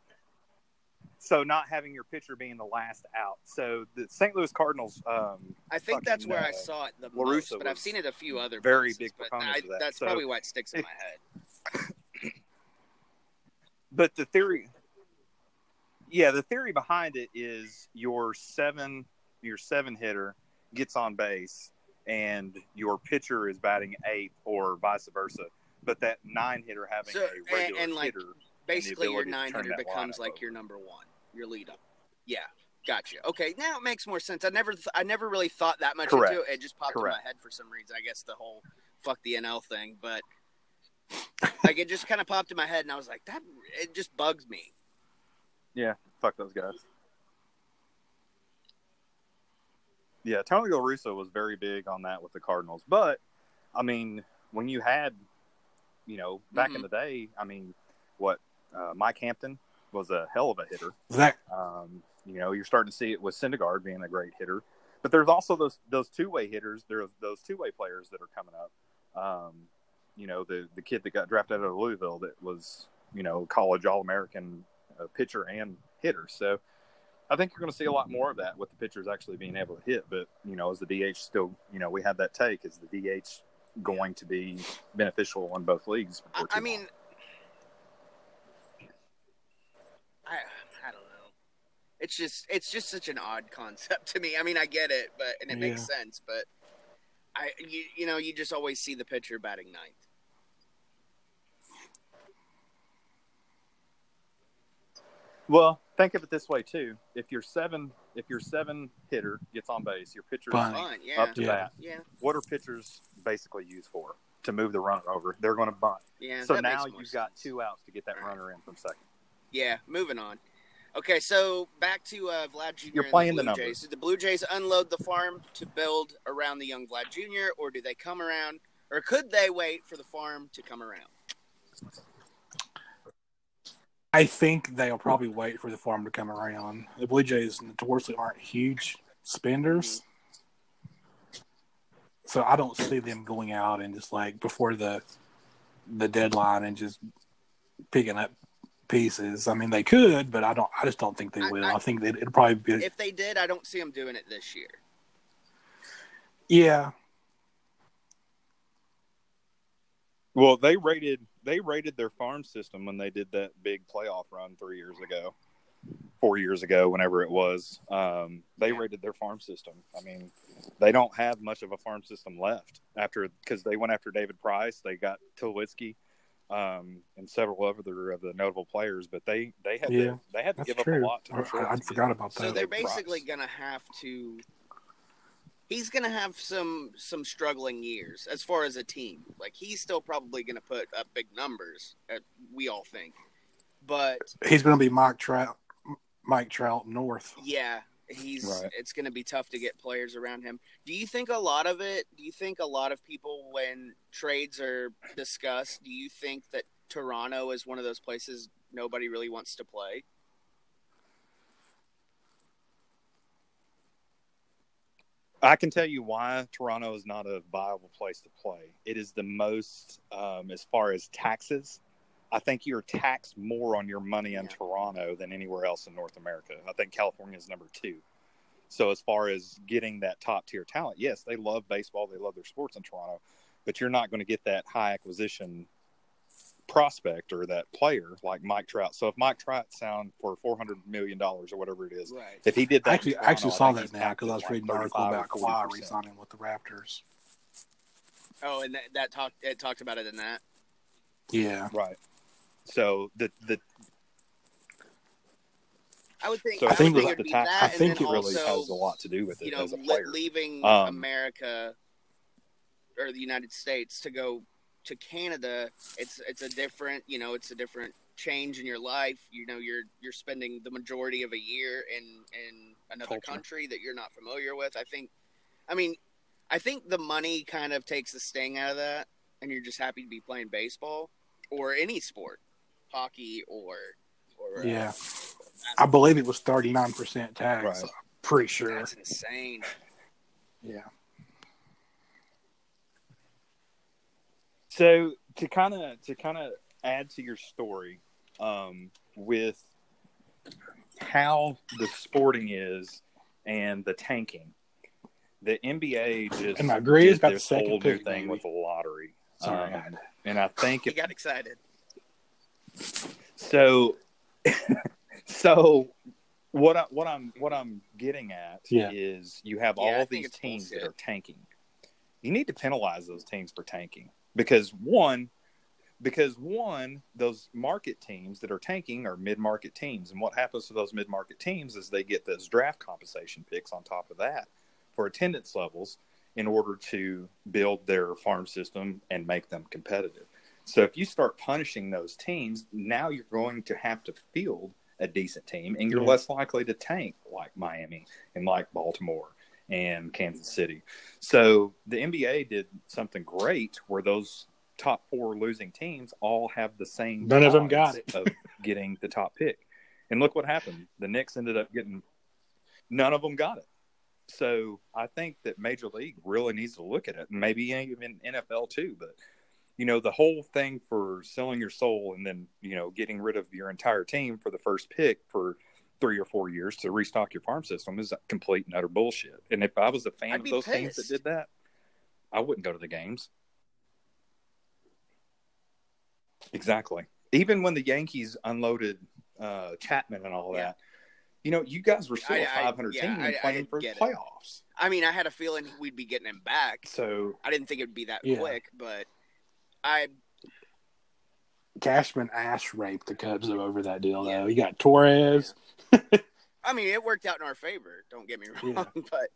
pitcher being the last out. So the St. Louis Cardinals. I think that's where I saw it the most, but I've seen it a few other places, big proponents of that. That's probably why it sticks in my head. But the theory behind it is your seven hitter gets on base and your pitcher is batting 8th or vice versa. But that 9 hitter having a regular hitter, basically your 9 hitter becomes like your number 1, your lead up. Yeah, gotcha. Okay, now it makes more sense. I never really thought that much into it. It just popped in my head for some reason. I guess the whole fuck the NL thing, but like it just kind of popped in my head, and I was like, it just bugs me. Yeah, fuck those guys. Yeah, Tony La Russa was very big on that with the Cardinals. But, I mean, when you had, back in the day, I mean, Mike Hampton was a hell of a hitter. Zach, You're starting to see it with Syndergaard being a great hitter. But there's also those two-way hitters. There's those two-way players that are coming up. The kid that got drafted out of Louisville that was, college All-American pitcher and hitter. So I think you're going to see a lot more of that with the pitchers actually being able to hit. But, is the DH still, we had that take, is the DH going to be beneficial in both leagues? I mean, I don't know. It's just such an odd concept to me. I mean, I get it, and it makes sense, but you just always see the pitcher batting ninth. Well, think of it this way too. If your seven hitter gets on base, your pitcher's up to bat. Yeah. What are pitchers basically used for? To move the runner over. They're going to bunt. Yeah. So now you've got 2 outs to get that runner in from second. Yeah. Moving on. Okay, so back to Vlad Jr. You're playing the the Blue Jays. Did the Blue Jays unload the farm to build around the young Vlad Jr., or do they come around, or could they wait for the farm to come around? I think they'll probably wait for the farm to come around. The Blue Jays notoriously aren't huge spenders. So I don't see them going out and just before the deadline and just picking up pieces. I mean, they could, but I just don't think they will. I think it'll probably be. If they did, I don't see them doing it this year. Yeah. Well, they rated their farm system when they did that big playoff run 4 years ago, whenever it was. They rated their farm system. I mean, they don't have much of a farm system left because they went after David Price. They got Tulowitzki, and several other of the notable players, but they had to give up a lot. I forgot about that. So they're basically going to have to. He's going to have some struggling years as far as a team. He's still probably going to put up big numbers, we all think. But he's going to be Mike Trout North. Yeah, it's going to be tough to get players around him. Do you think a lot of people, when trades are discussed, do you think that Toronto is one of those places nobody really wants to play? I can tell you why Toronto is not a viable place to play. It is the most, as far as taxes, I think you're taxed more on your money in Toronto than anywhere else in North America. I think California is number 2. So as far as getting that top-tier talent, yes, they love baseball. They love their sports in Toronto. But you're not going to get that high acquisition prospect or that player like Mike Trout. So if Mike Trout signed for $400 million or whatever it is, if he did that, I actually saw that now because I was reading an article about Kawhi re-signing with the Raptors. Oh, and it talked about it in that. Yeah, right. So I would think. So I think it really has a lot to do with it. As a player. Leaving America or the United States to go to Canada, it's a different change in your life. You're spending the majority of a year in another country that you're not familiar with. I think the money kind of takes the sting out of that, and you're just happy to be playing baseball or any sport, hockey or yeah. I believe it was 39% tax. Right. I'm pretty sure. That's insane. Yeah. So to kind of add to your story, with how the sporting is and the tanking, the NBA just did this whole new thing with the lottery. Sorry, and I think he got excited. So what I'm getting at is you have all these teams that are tanking. You need to penalize those teams for tanking. Because one, those market teams that are tanking are mid-market teams. And what happens to those mid-market teams is they get those draft compensation picks on top of that for attendance levels in order to build their farm system and make them competitive. So if you start punishing those teams, now you're going to have to field a decent team, and you're less likely to tank like Miami and like Baltimore and Kansas City. So the NBA did something great where those top 4 losing teams all have the same None of them odds got it. of getting the top pick. And look what happened. The Knicks ended up getting – none of them got it. So I think that Major League really needs to look at it, and maybe even NFL too. But, the whole thing for selling your soul and then, getting rid of your entire team for the first pick for 3 or 4 years to restock your farm system is complete and utter bullshit. And if I was a fan of those teams that did that, I wouldn't go to the games. Exactly. Even when the Yankees unloaded Chapman and all that, you guys were still a 500 team and playing for the playoffs. I mean, I had a feeling we'd be getting him back. So I didn't think it would be that quick, but Cashman ass raped the Cubs over that deal, though. You got Torres. I mean, it worked out in our favor. Don't get me wrong,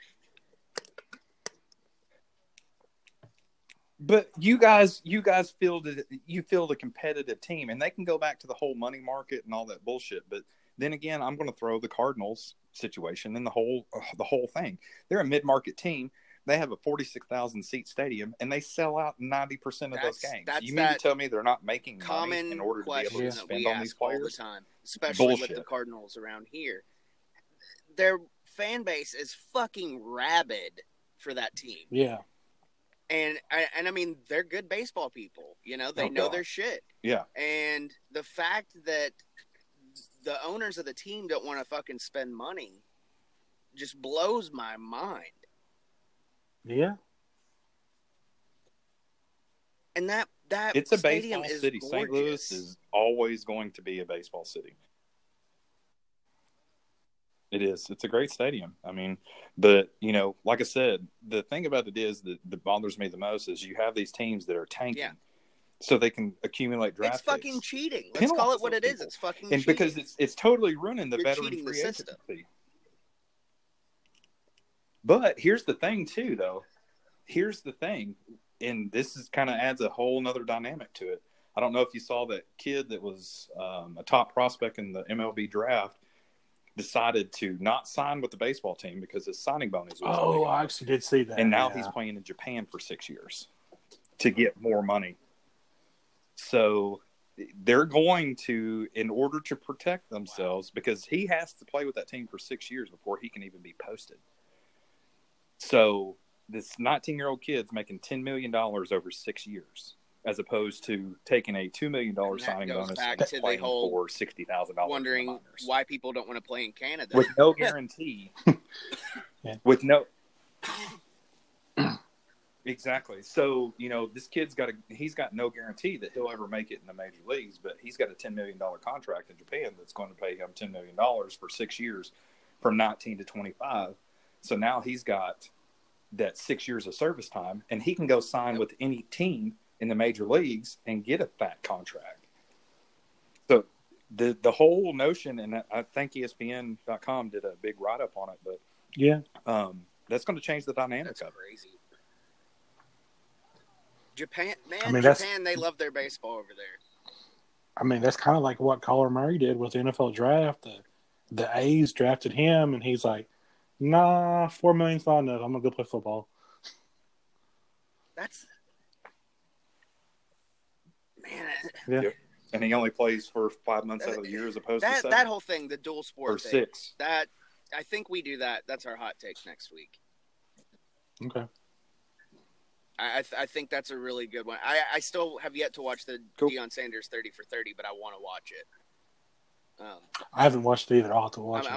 But you guys feel the competitive team, and they can go back to the whole money market and all that bullshit. But then again, I'm going to throw the Cardinals situation in the whole thing. They're a mid-market team. They have a 46,000 seat stadium, and they sell out 90% of those games. You mean to tell me they're not making money in order to be able to spend on these players? All the time, especially with the Cardinals around here. Their fan base is fucking rabid for that team. Yeah. And I mean, they're good baseball people. They know their shit. Yeah. And the fact that the owners of the team don't want to fucking spend money just blows my mind. Yeah. And that it's a stadium baseball is city. gorgeous. St. Louis is always going to be a baseball city. It is. It's a great stadium. I mean, but, like I said, the thing about it is that bothers me the most is you have these teams that are tanking. Yeah. So they can accumulate draft It's fucking picks. cheating. Let's call it what it is. It's fucking cheating. And because it's totally ruining the You're veteran cheating the free system. agency. But here's the thing, too, though. Here's the thing, and this is kind of adds a whole nother dynamic to it. I don't know if you saw that kid that was a top prospect in the MLB draft decided to not sign with the baseball team because his signing bonus was Oh, I actually did see that. and now he's playing in Japan for 6 years to get more money. So they're going to, in order to protect themselves, because he has to play with that team for 6 years before he can even be posted. So this 19-year-old kid's making $10 million over 6 years, as opposed to taking a $2 million signing bonus and playing for $60,000. Wondering why people don't want to play in Canada with no guarantee. With no. Exactly. So, this kid's he's got no guarantee that he'll ever make it in the major leagues, but he's got a $10 million contract in Japan that's going to pay him $10 million for 6 years from 19 to 25. So now he's got that 6 years of service time, and he can go sign with any team in the major leagues and get a fat contract. So the whole notion, and I think ESPN.com did a big write-up on it, but that's going to change the dynamic of it. Crazy. Japan, Japan, they love their baseball over there. I mean, that's kind of like what Kyler Murray did with the NFL draft. The A's drafted him, and he's like, nah, $4 million's not enough. I'm going to go play football. That's... Man. Yeah. And he only plays for 5 months out of the year as opposed to 7. That whole thing, the dual sport or thing. 6. That, I think we do that. That's our hot take next week. Okay. I think that's a really good one. I still have yet to watch the Deion Sanders 30 for 30, but I want to watch it. I haven't watched it either. I'll have to watch it.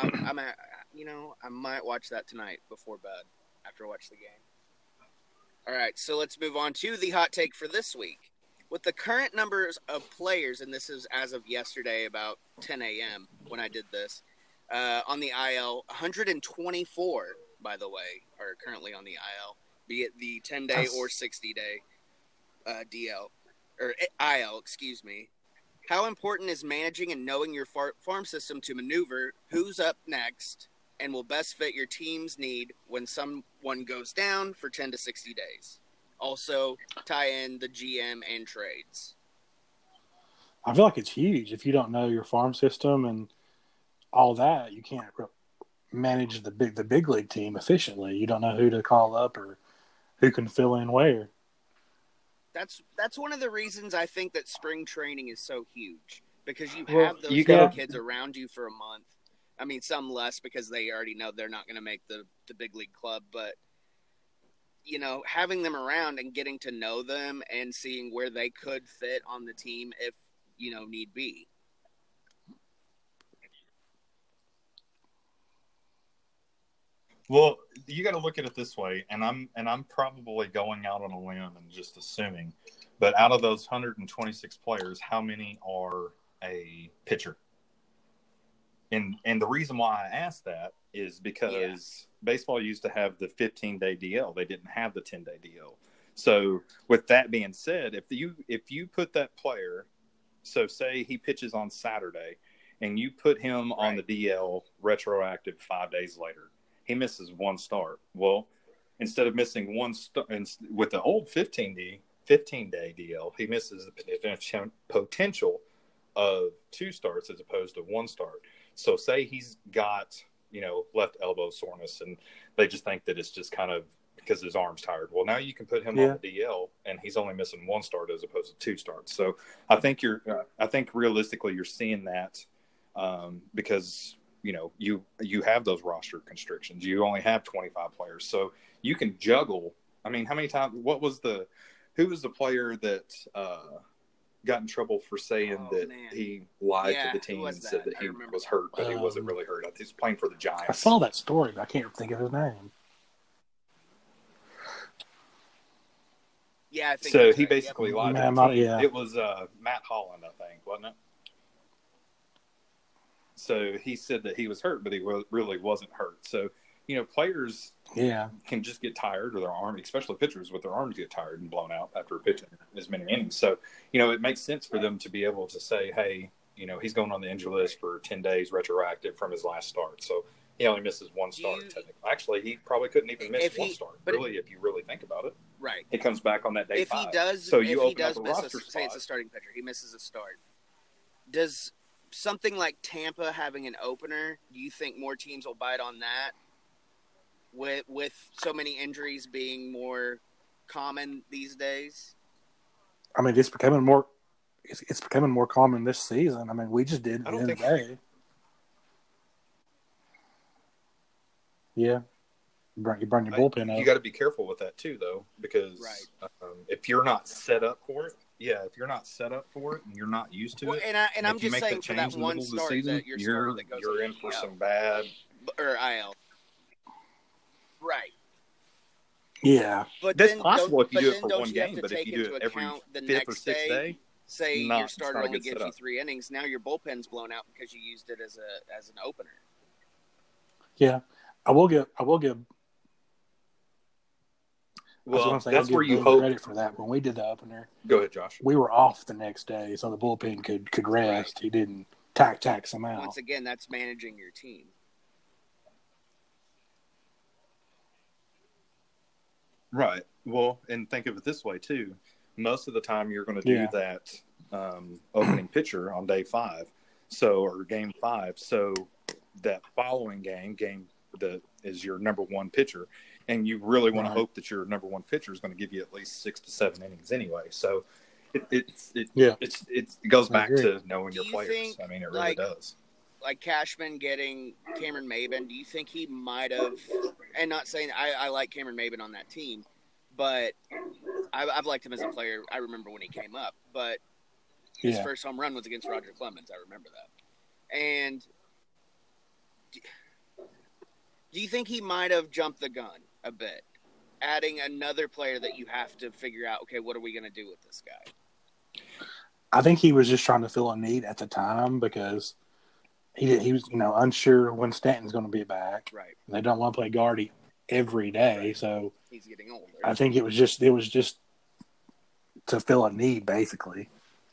I might watch that tonight before bed after I watch the game. All right, so let's move on to the hot take for this week. With the current numbers of players, and this is as of yesterday about 10 a.m. when I did this, on the IL, 124, by the way, are currently on the IL, be it the 10-day or 60-day DL, or IL, excuse me. How important is managing and knowing your farm system to maneuver who's up next and will best fit your team's need when someone goes down for 10 to 60 days? Also, tie in the GM and trades. I feel like it's huge. If you don't know your farm system and all that, you can't manage the big league team efficiently. You don't know who to call up or who can fill in where. That's one of the reasons I think that spring training is so huge, because you Well, have those you young gotta- kids around you for a month. I mean, some less because they already know they're not going to make the big league club, but you know, having them around and getting to know them and seeing where they could fit on the team if, you know, need be. Well, you got to look at it this way, and I'm probably going out on a limb and just assuming, but out of those 126 players, how many are a pitcher? And the reason why I asked that is because baseball used to have the 15-day DL. They didn't have the 10-day DL. So with that being said, if you put that player, so say he pitches on Saturday, and you put him on the DL retroactive 5 days later, he misses one start. Well, instead of missing one start with the old 15-day DL, he misses the potential of 2 starts as opposed to 1 start. So say he's got, you know, left elbow soreness, and they just think that it's just kind of because his arm's tired. Well, now you can put him on the DL, and he's only missing 1 start as opposed to 2 starts. So I think realistically you're seeing that because, you know, you have those roster constrictions. You only have 25 players, so you can juggle. I mean, how many times? Who was the player that got in trouble for saying he lied to the team and said that he was hurt, but he wasn't really hurt? He was playing for the Giants. I saw that story, but I can't think of his name. Yeah, I think so. He basically lied to the team. Yeah. It was Matt Holland, I think, wasn't it? So he said that he was hurt, but he really wasn't hurt. So, you know, players can just get tired, or their arm, especially pitchers with their arms get tired and blown out after pitching as many innings. So, you know, it makes sense for them to be able to say, hey, you know, he's going on the injury list for 10 days retroactive from his last start. So he only misses 1 start. Technically. Actually, he probably couldn't even miss 1 start. Really, if you really think about it. Right. He comes back on that day 5. He does, so if you he open up does a miss roster spot. say it's a starting pitcher, he misses a start. Does something like Tampa having an opener, do you think more teams will bite on that? With so many injuries being more common these days? I mean, it's becoming more common this season. I mean, we just did at the end of the day. Yeah. You bring your bullpen up. You got to be careful with that too, though, because if you're not set up for it, and you're not used to it, and I'm just saying for that one start season, that you're in for some bad or IL. Right. Yeah. But that's then possible if you do it for don't one you game, have to but take if you do into it every account the 5th next or 6th day, say your starter only gives you setup. 3 innings, now your bullpen's blown out because you used it as an opener. Yeah. I will give Well, that's that's where you hope credit for that. When we did the opener, go ahead, Josh. We were off the next day, so the bullpen could rest. Right. He didn't tax them out. Once again, that's managing your team. Right. Well, and think of it this way too. Most of the time, you're going to do that opening pitcher on day 5, or game 5. So that following game that is your number 1 pitcher, and you really want to hope that your number 1 pitcher is going to give you at least 6 to 7 innings anyway. So it goes back to knowing your players. I mean, it really does. Like Cashman getting Cameron Maybin, do you think he might have? And not saying I like Cameron Maybin on that team, but I've liked him as a player. I remember when he came up, but his first home run was against Roger Clemens. I remember that. And do you think he might have jumped the gun a bit, adding another player that you have to figure out? Okay, what are we going to do with this guy? I think he was just trying to fill a need at the time because he was unsure when Stanton's going to be back. Right. And they don't want to play Gardy every day, so he's getting older. I think it was just to fill a need, basically.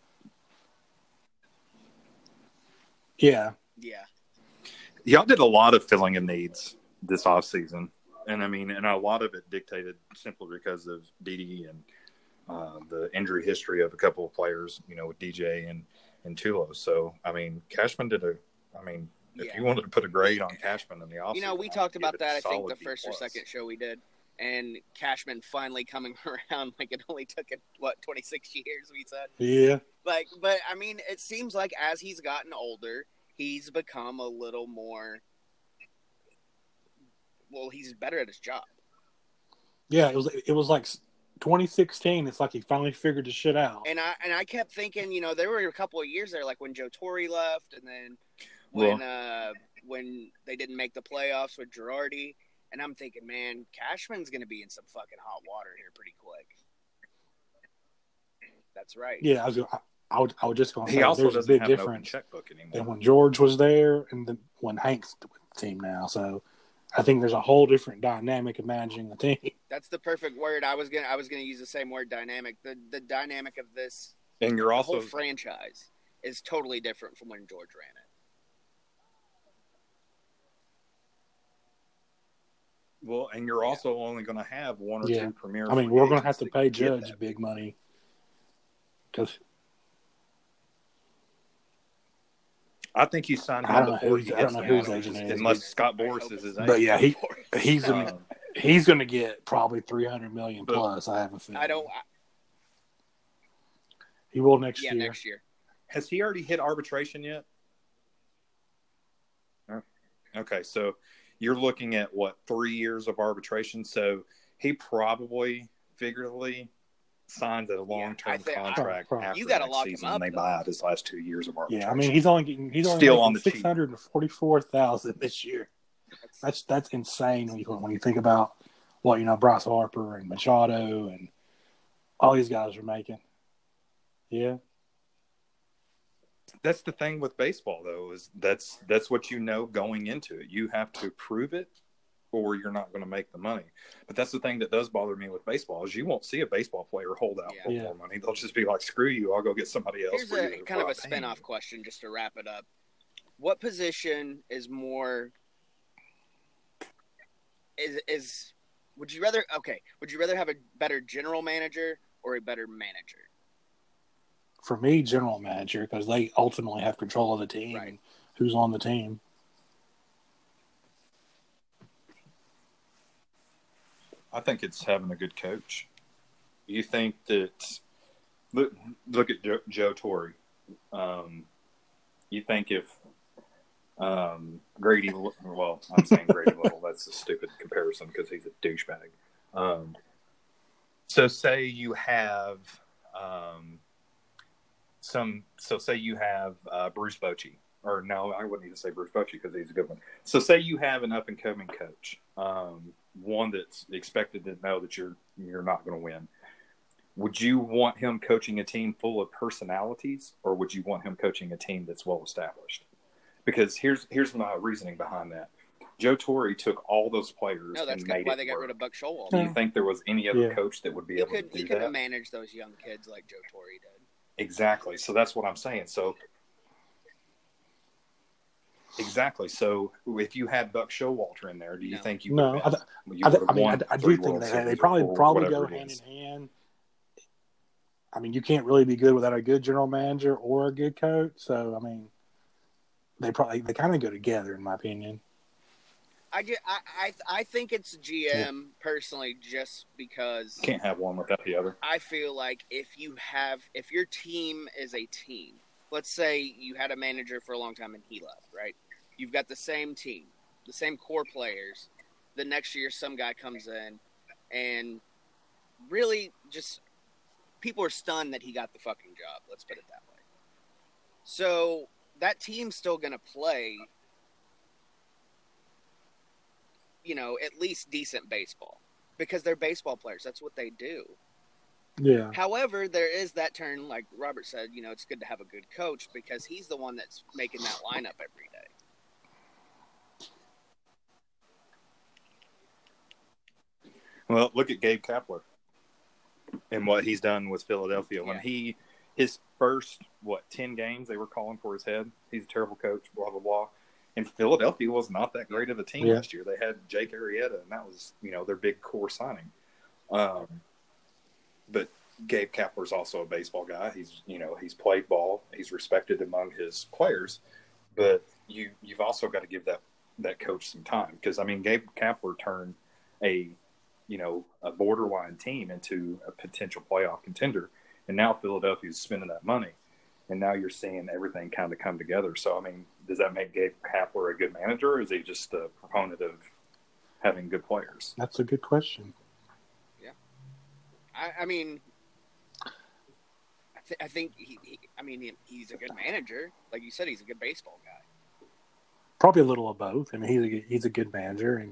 Yeah. Yeah. Y'all did a lot of filling in needs this offseason. And a lot of it dictated simply because of Didi and the injury history of a couple of players, with DJ and Tulo. So, Cashman did If you wanted to put a grade on Cashman in the offseason, You know, we I talked would give about it that, a I think, solid the first B+. or second show we did. And Cashman finally coming around, like it only took, 26 years, we said? Yeah. Like, but, I mean, it seems like as he's gotten older, he's become a little more, well, he's better at his job. Yeah, it was like 2016. It's like he finally figured the shit out. And I kept thinking, you know, there were a couple of years there, like when Joe Torre left, and then when they didn't make the playoffs with Girardi, and I'm thinking, man, Cashman's going to be in some fucking hot water here pretty quick. That's right. Yeah, I was just going to say He also there's a doesn't big have an open difference checkbook anymore. than when George was there and then when Hank's with the team now. So I think there's a whole different dynamic of managing the team. That's the perfect word. I was gonna use the same word, dynamic. The dynamic of this, And you're the also whole franchise is totally different from when George ran it. well, and you're also only going to have one or two premier. I mean, free we're going to agents have to that pay can get Judge that. big money because I think you signed I him don't know before who's- he I don't gets know the who his money, agent is, unless but- Scott Boras is his agent. But yeah, he's going to get probably $300 million But- plus. I have a feeling. He will next year. Next year. Has he already hit arbitration yet? Okay, so you're looking at 3 years of arbitration. So he probably figuratively signed a long-term contract Probably. after You gotta next lock him season, up, and they though. buy out his last 2 years of arbitration. Yeah, I mean he's only Still on making the cheap. $644,000 this year. That's insane when you think about what Bryce Harper and Machado and all these guys are making. Yeah, That's the thing with baseball, though, is that's what you know going into it. You have to prove it, or you're not going to make the money. But that's the thing that does bother me with baseball is you won't see a baseball player hold out for more money. They'll just be like, "Screw you! I'll go get somebody else." Here's a kind of a spin-off question, just to wrap it up. What position is more? Is would you rather have a better general manager or a better manager? for me, general manager, because they ultimately have control of the team and who's on the team. I think it's having a good coach. You think that look at Joe Torre. You think if Grady, well, I'm saying Grady Little, that's a stupid comparison because he's a douchebag. So say you have say you have Bruce Bochy, or no, I wouldn't even say Bruce Bochy because he's a good one. So say you have an up and coming coach, one that's expected to know that you're not going to win. Would you want him coaching a team full of personalities, or would you want him coaching a team that's well established? Because here's my reasoning behind that. Joe Torre took all those players. No, that's and made why it they got work. rid of Buck Showalter. Do you think there was any other coach that would be able to do he that? couldn't have managed those young kids like Joe Torre did. Exactly. So that's what I'm saying. So exactly. So if you had Buck Showalter in there, do you think you would have I do think they probably go hand in hand. I mean, you can't really be good without a good general manager or a good coach. So, I mean, they kind of go together, in my opinion. I think it's GM personally, just because can't have one without the other. I feel like if your team is a team, let's say you had a manager for a long time and he left, right? You've got the same team, the same core players. The next year, some guy comes in and really just people are stunned that he got the fucking job. Let's put it that way. So that team's still going to play, at least decent baseball because they're baseball players. That's what they do. Yeah. However, there is that turn, like Robert said, it's good to have a good coach because he's the one that's making that lineup every day. Well, look at Gabe Kapler and what he's done with Philadelphia. When his first 10 games, they were calling for his head. He's a terrible coach, blah blah blah. And Philadelphia was not that great of a team last year. They had Jake Arrieta, and that was their big core signing. But Gabe Kapler's also a baseball guy. He's played ball. He's respected among his players. but you've also got to give that coach some time, because I mean, Gabe Kapler turned a borderline team into a potential playoff contender, and now Philadelphia's spending that money, and now you're seeing everything kind of come together. So I mean, does that make Gabe Kapler a good manager, or is he just a proponent of having good players? That's a good question. Yeah, I mean, I think he's a good manager. Like you said, he's a good baseball guy. Probably a little of both. I mean, he's a good manager, and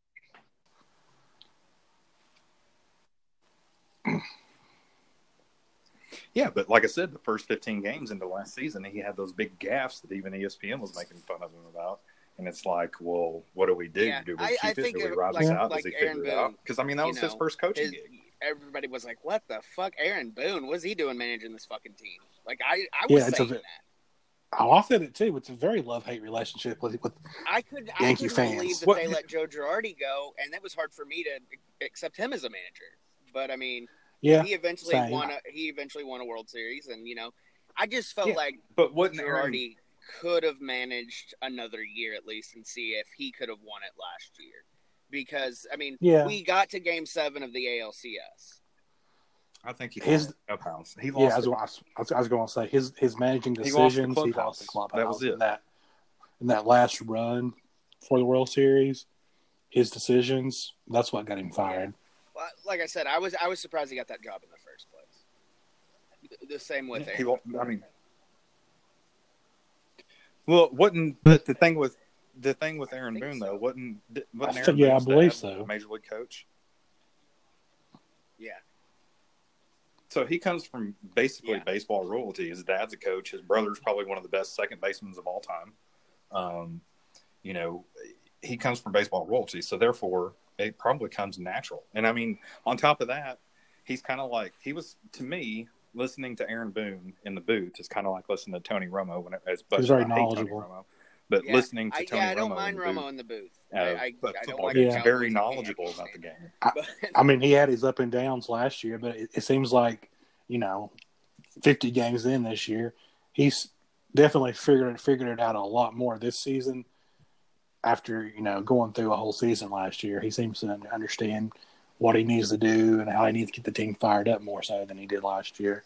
yeah, but like I said, the first 15 games into last season, he had those big gaffes that even ESPN was making fun of him about. And it's like, well, what do we do? Yeah, do we keep it? Do we ride this out? Does he figure it out? Because, I mean, that was his first coaching gig. Everybody was like, what the fuck? Aaron Boone, what's he doing managing this fucking team? Like, I was saying that. I said it too. It's a very love-hate relationship with Yankee fans. Believe that they let Joe Girardi go, and it was hard for me to accept him as a manager. But, I mean, yeah, he eventually won a World Series, and, I just felt like Girardi could have managed another year at least and see if he could have won it last year. Because, I mean, we got to Game 7 of the ALCS. I think he lost the clubhouse. He lost. Yeah, I was going to say his managing decisions. He lost the clubhouse. That was it. In that last run for the World Series, his decisions. That's what got him fired. Well, like I said, I was surprised he got that job in the first place. The same with Aaron. Well, wasn't the thing with Aaron Boone though? Wasn't Aaron Boone's I believe dad so. Major League coach? Yeah. So he comes from basically baseball royalty. His dad's a coach. His brother's probably one of the best second basemen of all time. He comes from baseball royalty, so therefore it probably comes natural. And I mean, on top of that, he's kind of like to me. Listening to Aaron Boone in the booth is kind of like listening to Tony Romo. He's very knowledgeable. Romo, but listening to Tony Romo, I don't mind Romo in the booth. I don't like he's very knowledgeable about the game. I mean, he had his up and downs last year, but it seems like 50 games in this year, he's definitely figured it out a lot more this season. After going through a whole season last year, he seems to understand what he needs to do and how he needs to get the team fired up more so than he did last year.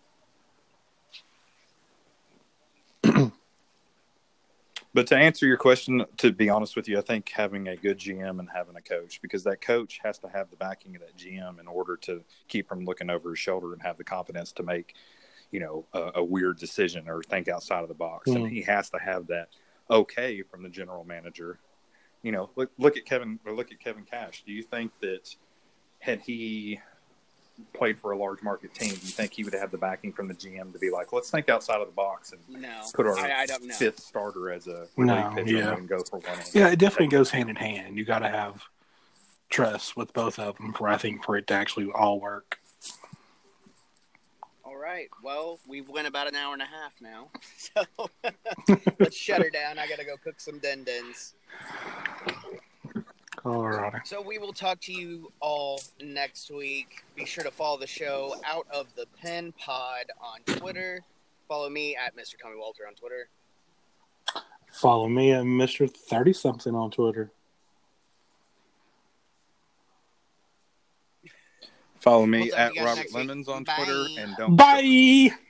But to answer your question, to be honest with you, I think having a good GM and having a coach, because that coach has to have the backing of that GM in order to keep from looking over his shoulder and have the confidence to make, a weird decision or think outside of the box. And he has to have that okay from the general manager. Look at Kevin Cash. Do you think that had he played for a large market team, do you think he would have the backing from the GM to be like, let's think outside of the box and put our fifth starter as a relief pitcher and go for one? Yeah, it definitely goes hand in hand. You got to have trust with both of them for it to actually all work. All right. Well, we've went about an hour and a half now, so let's shut her down. I got to go cook some din-dins. All right. So we will talk to you all next week. Be sure to follow the show Out of the Pen Pod on Twitter. Follow me at Mr. Tommy Walter on Twitter. Follow me at Mr. 30-something on Twitter. Follow me at Robert Lemons on Twitter. And don't Bye!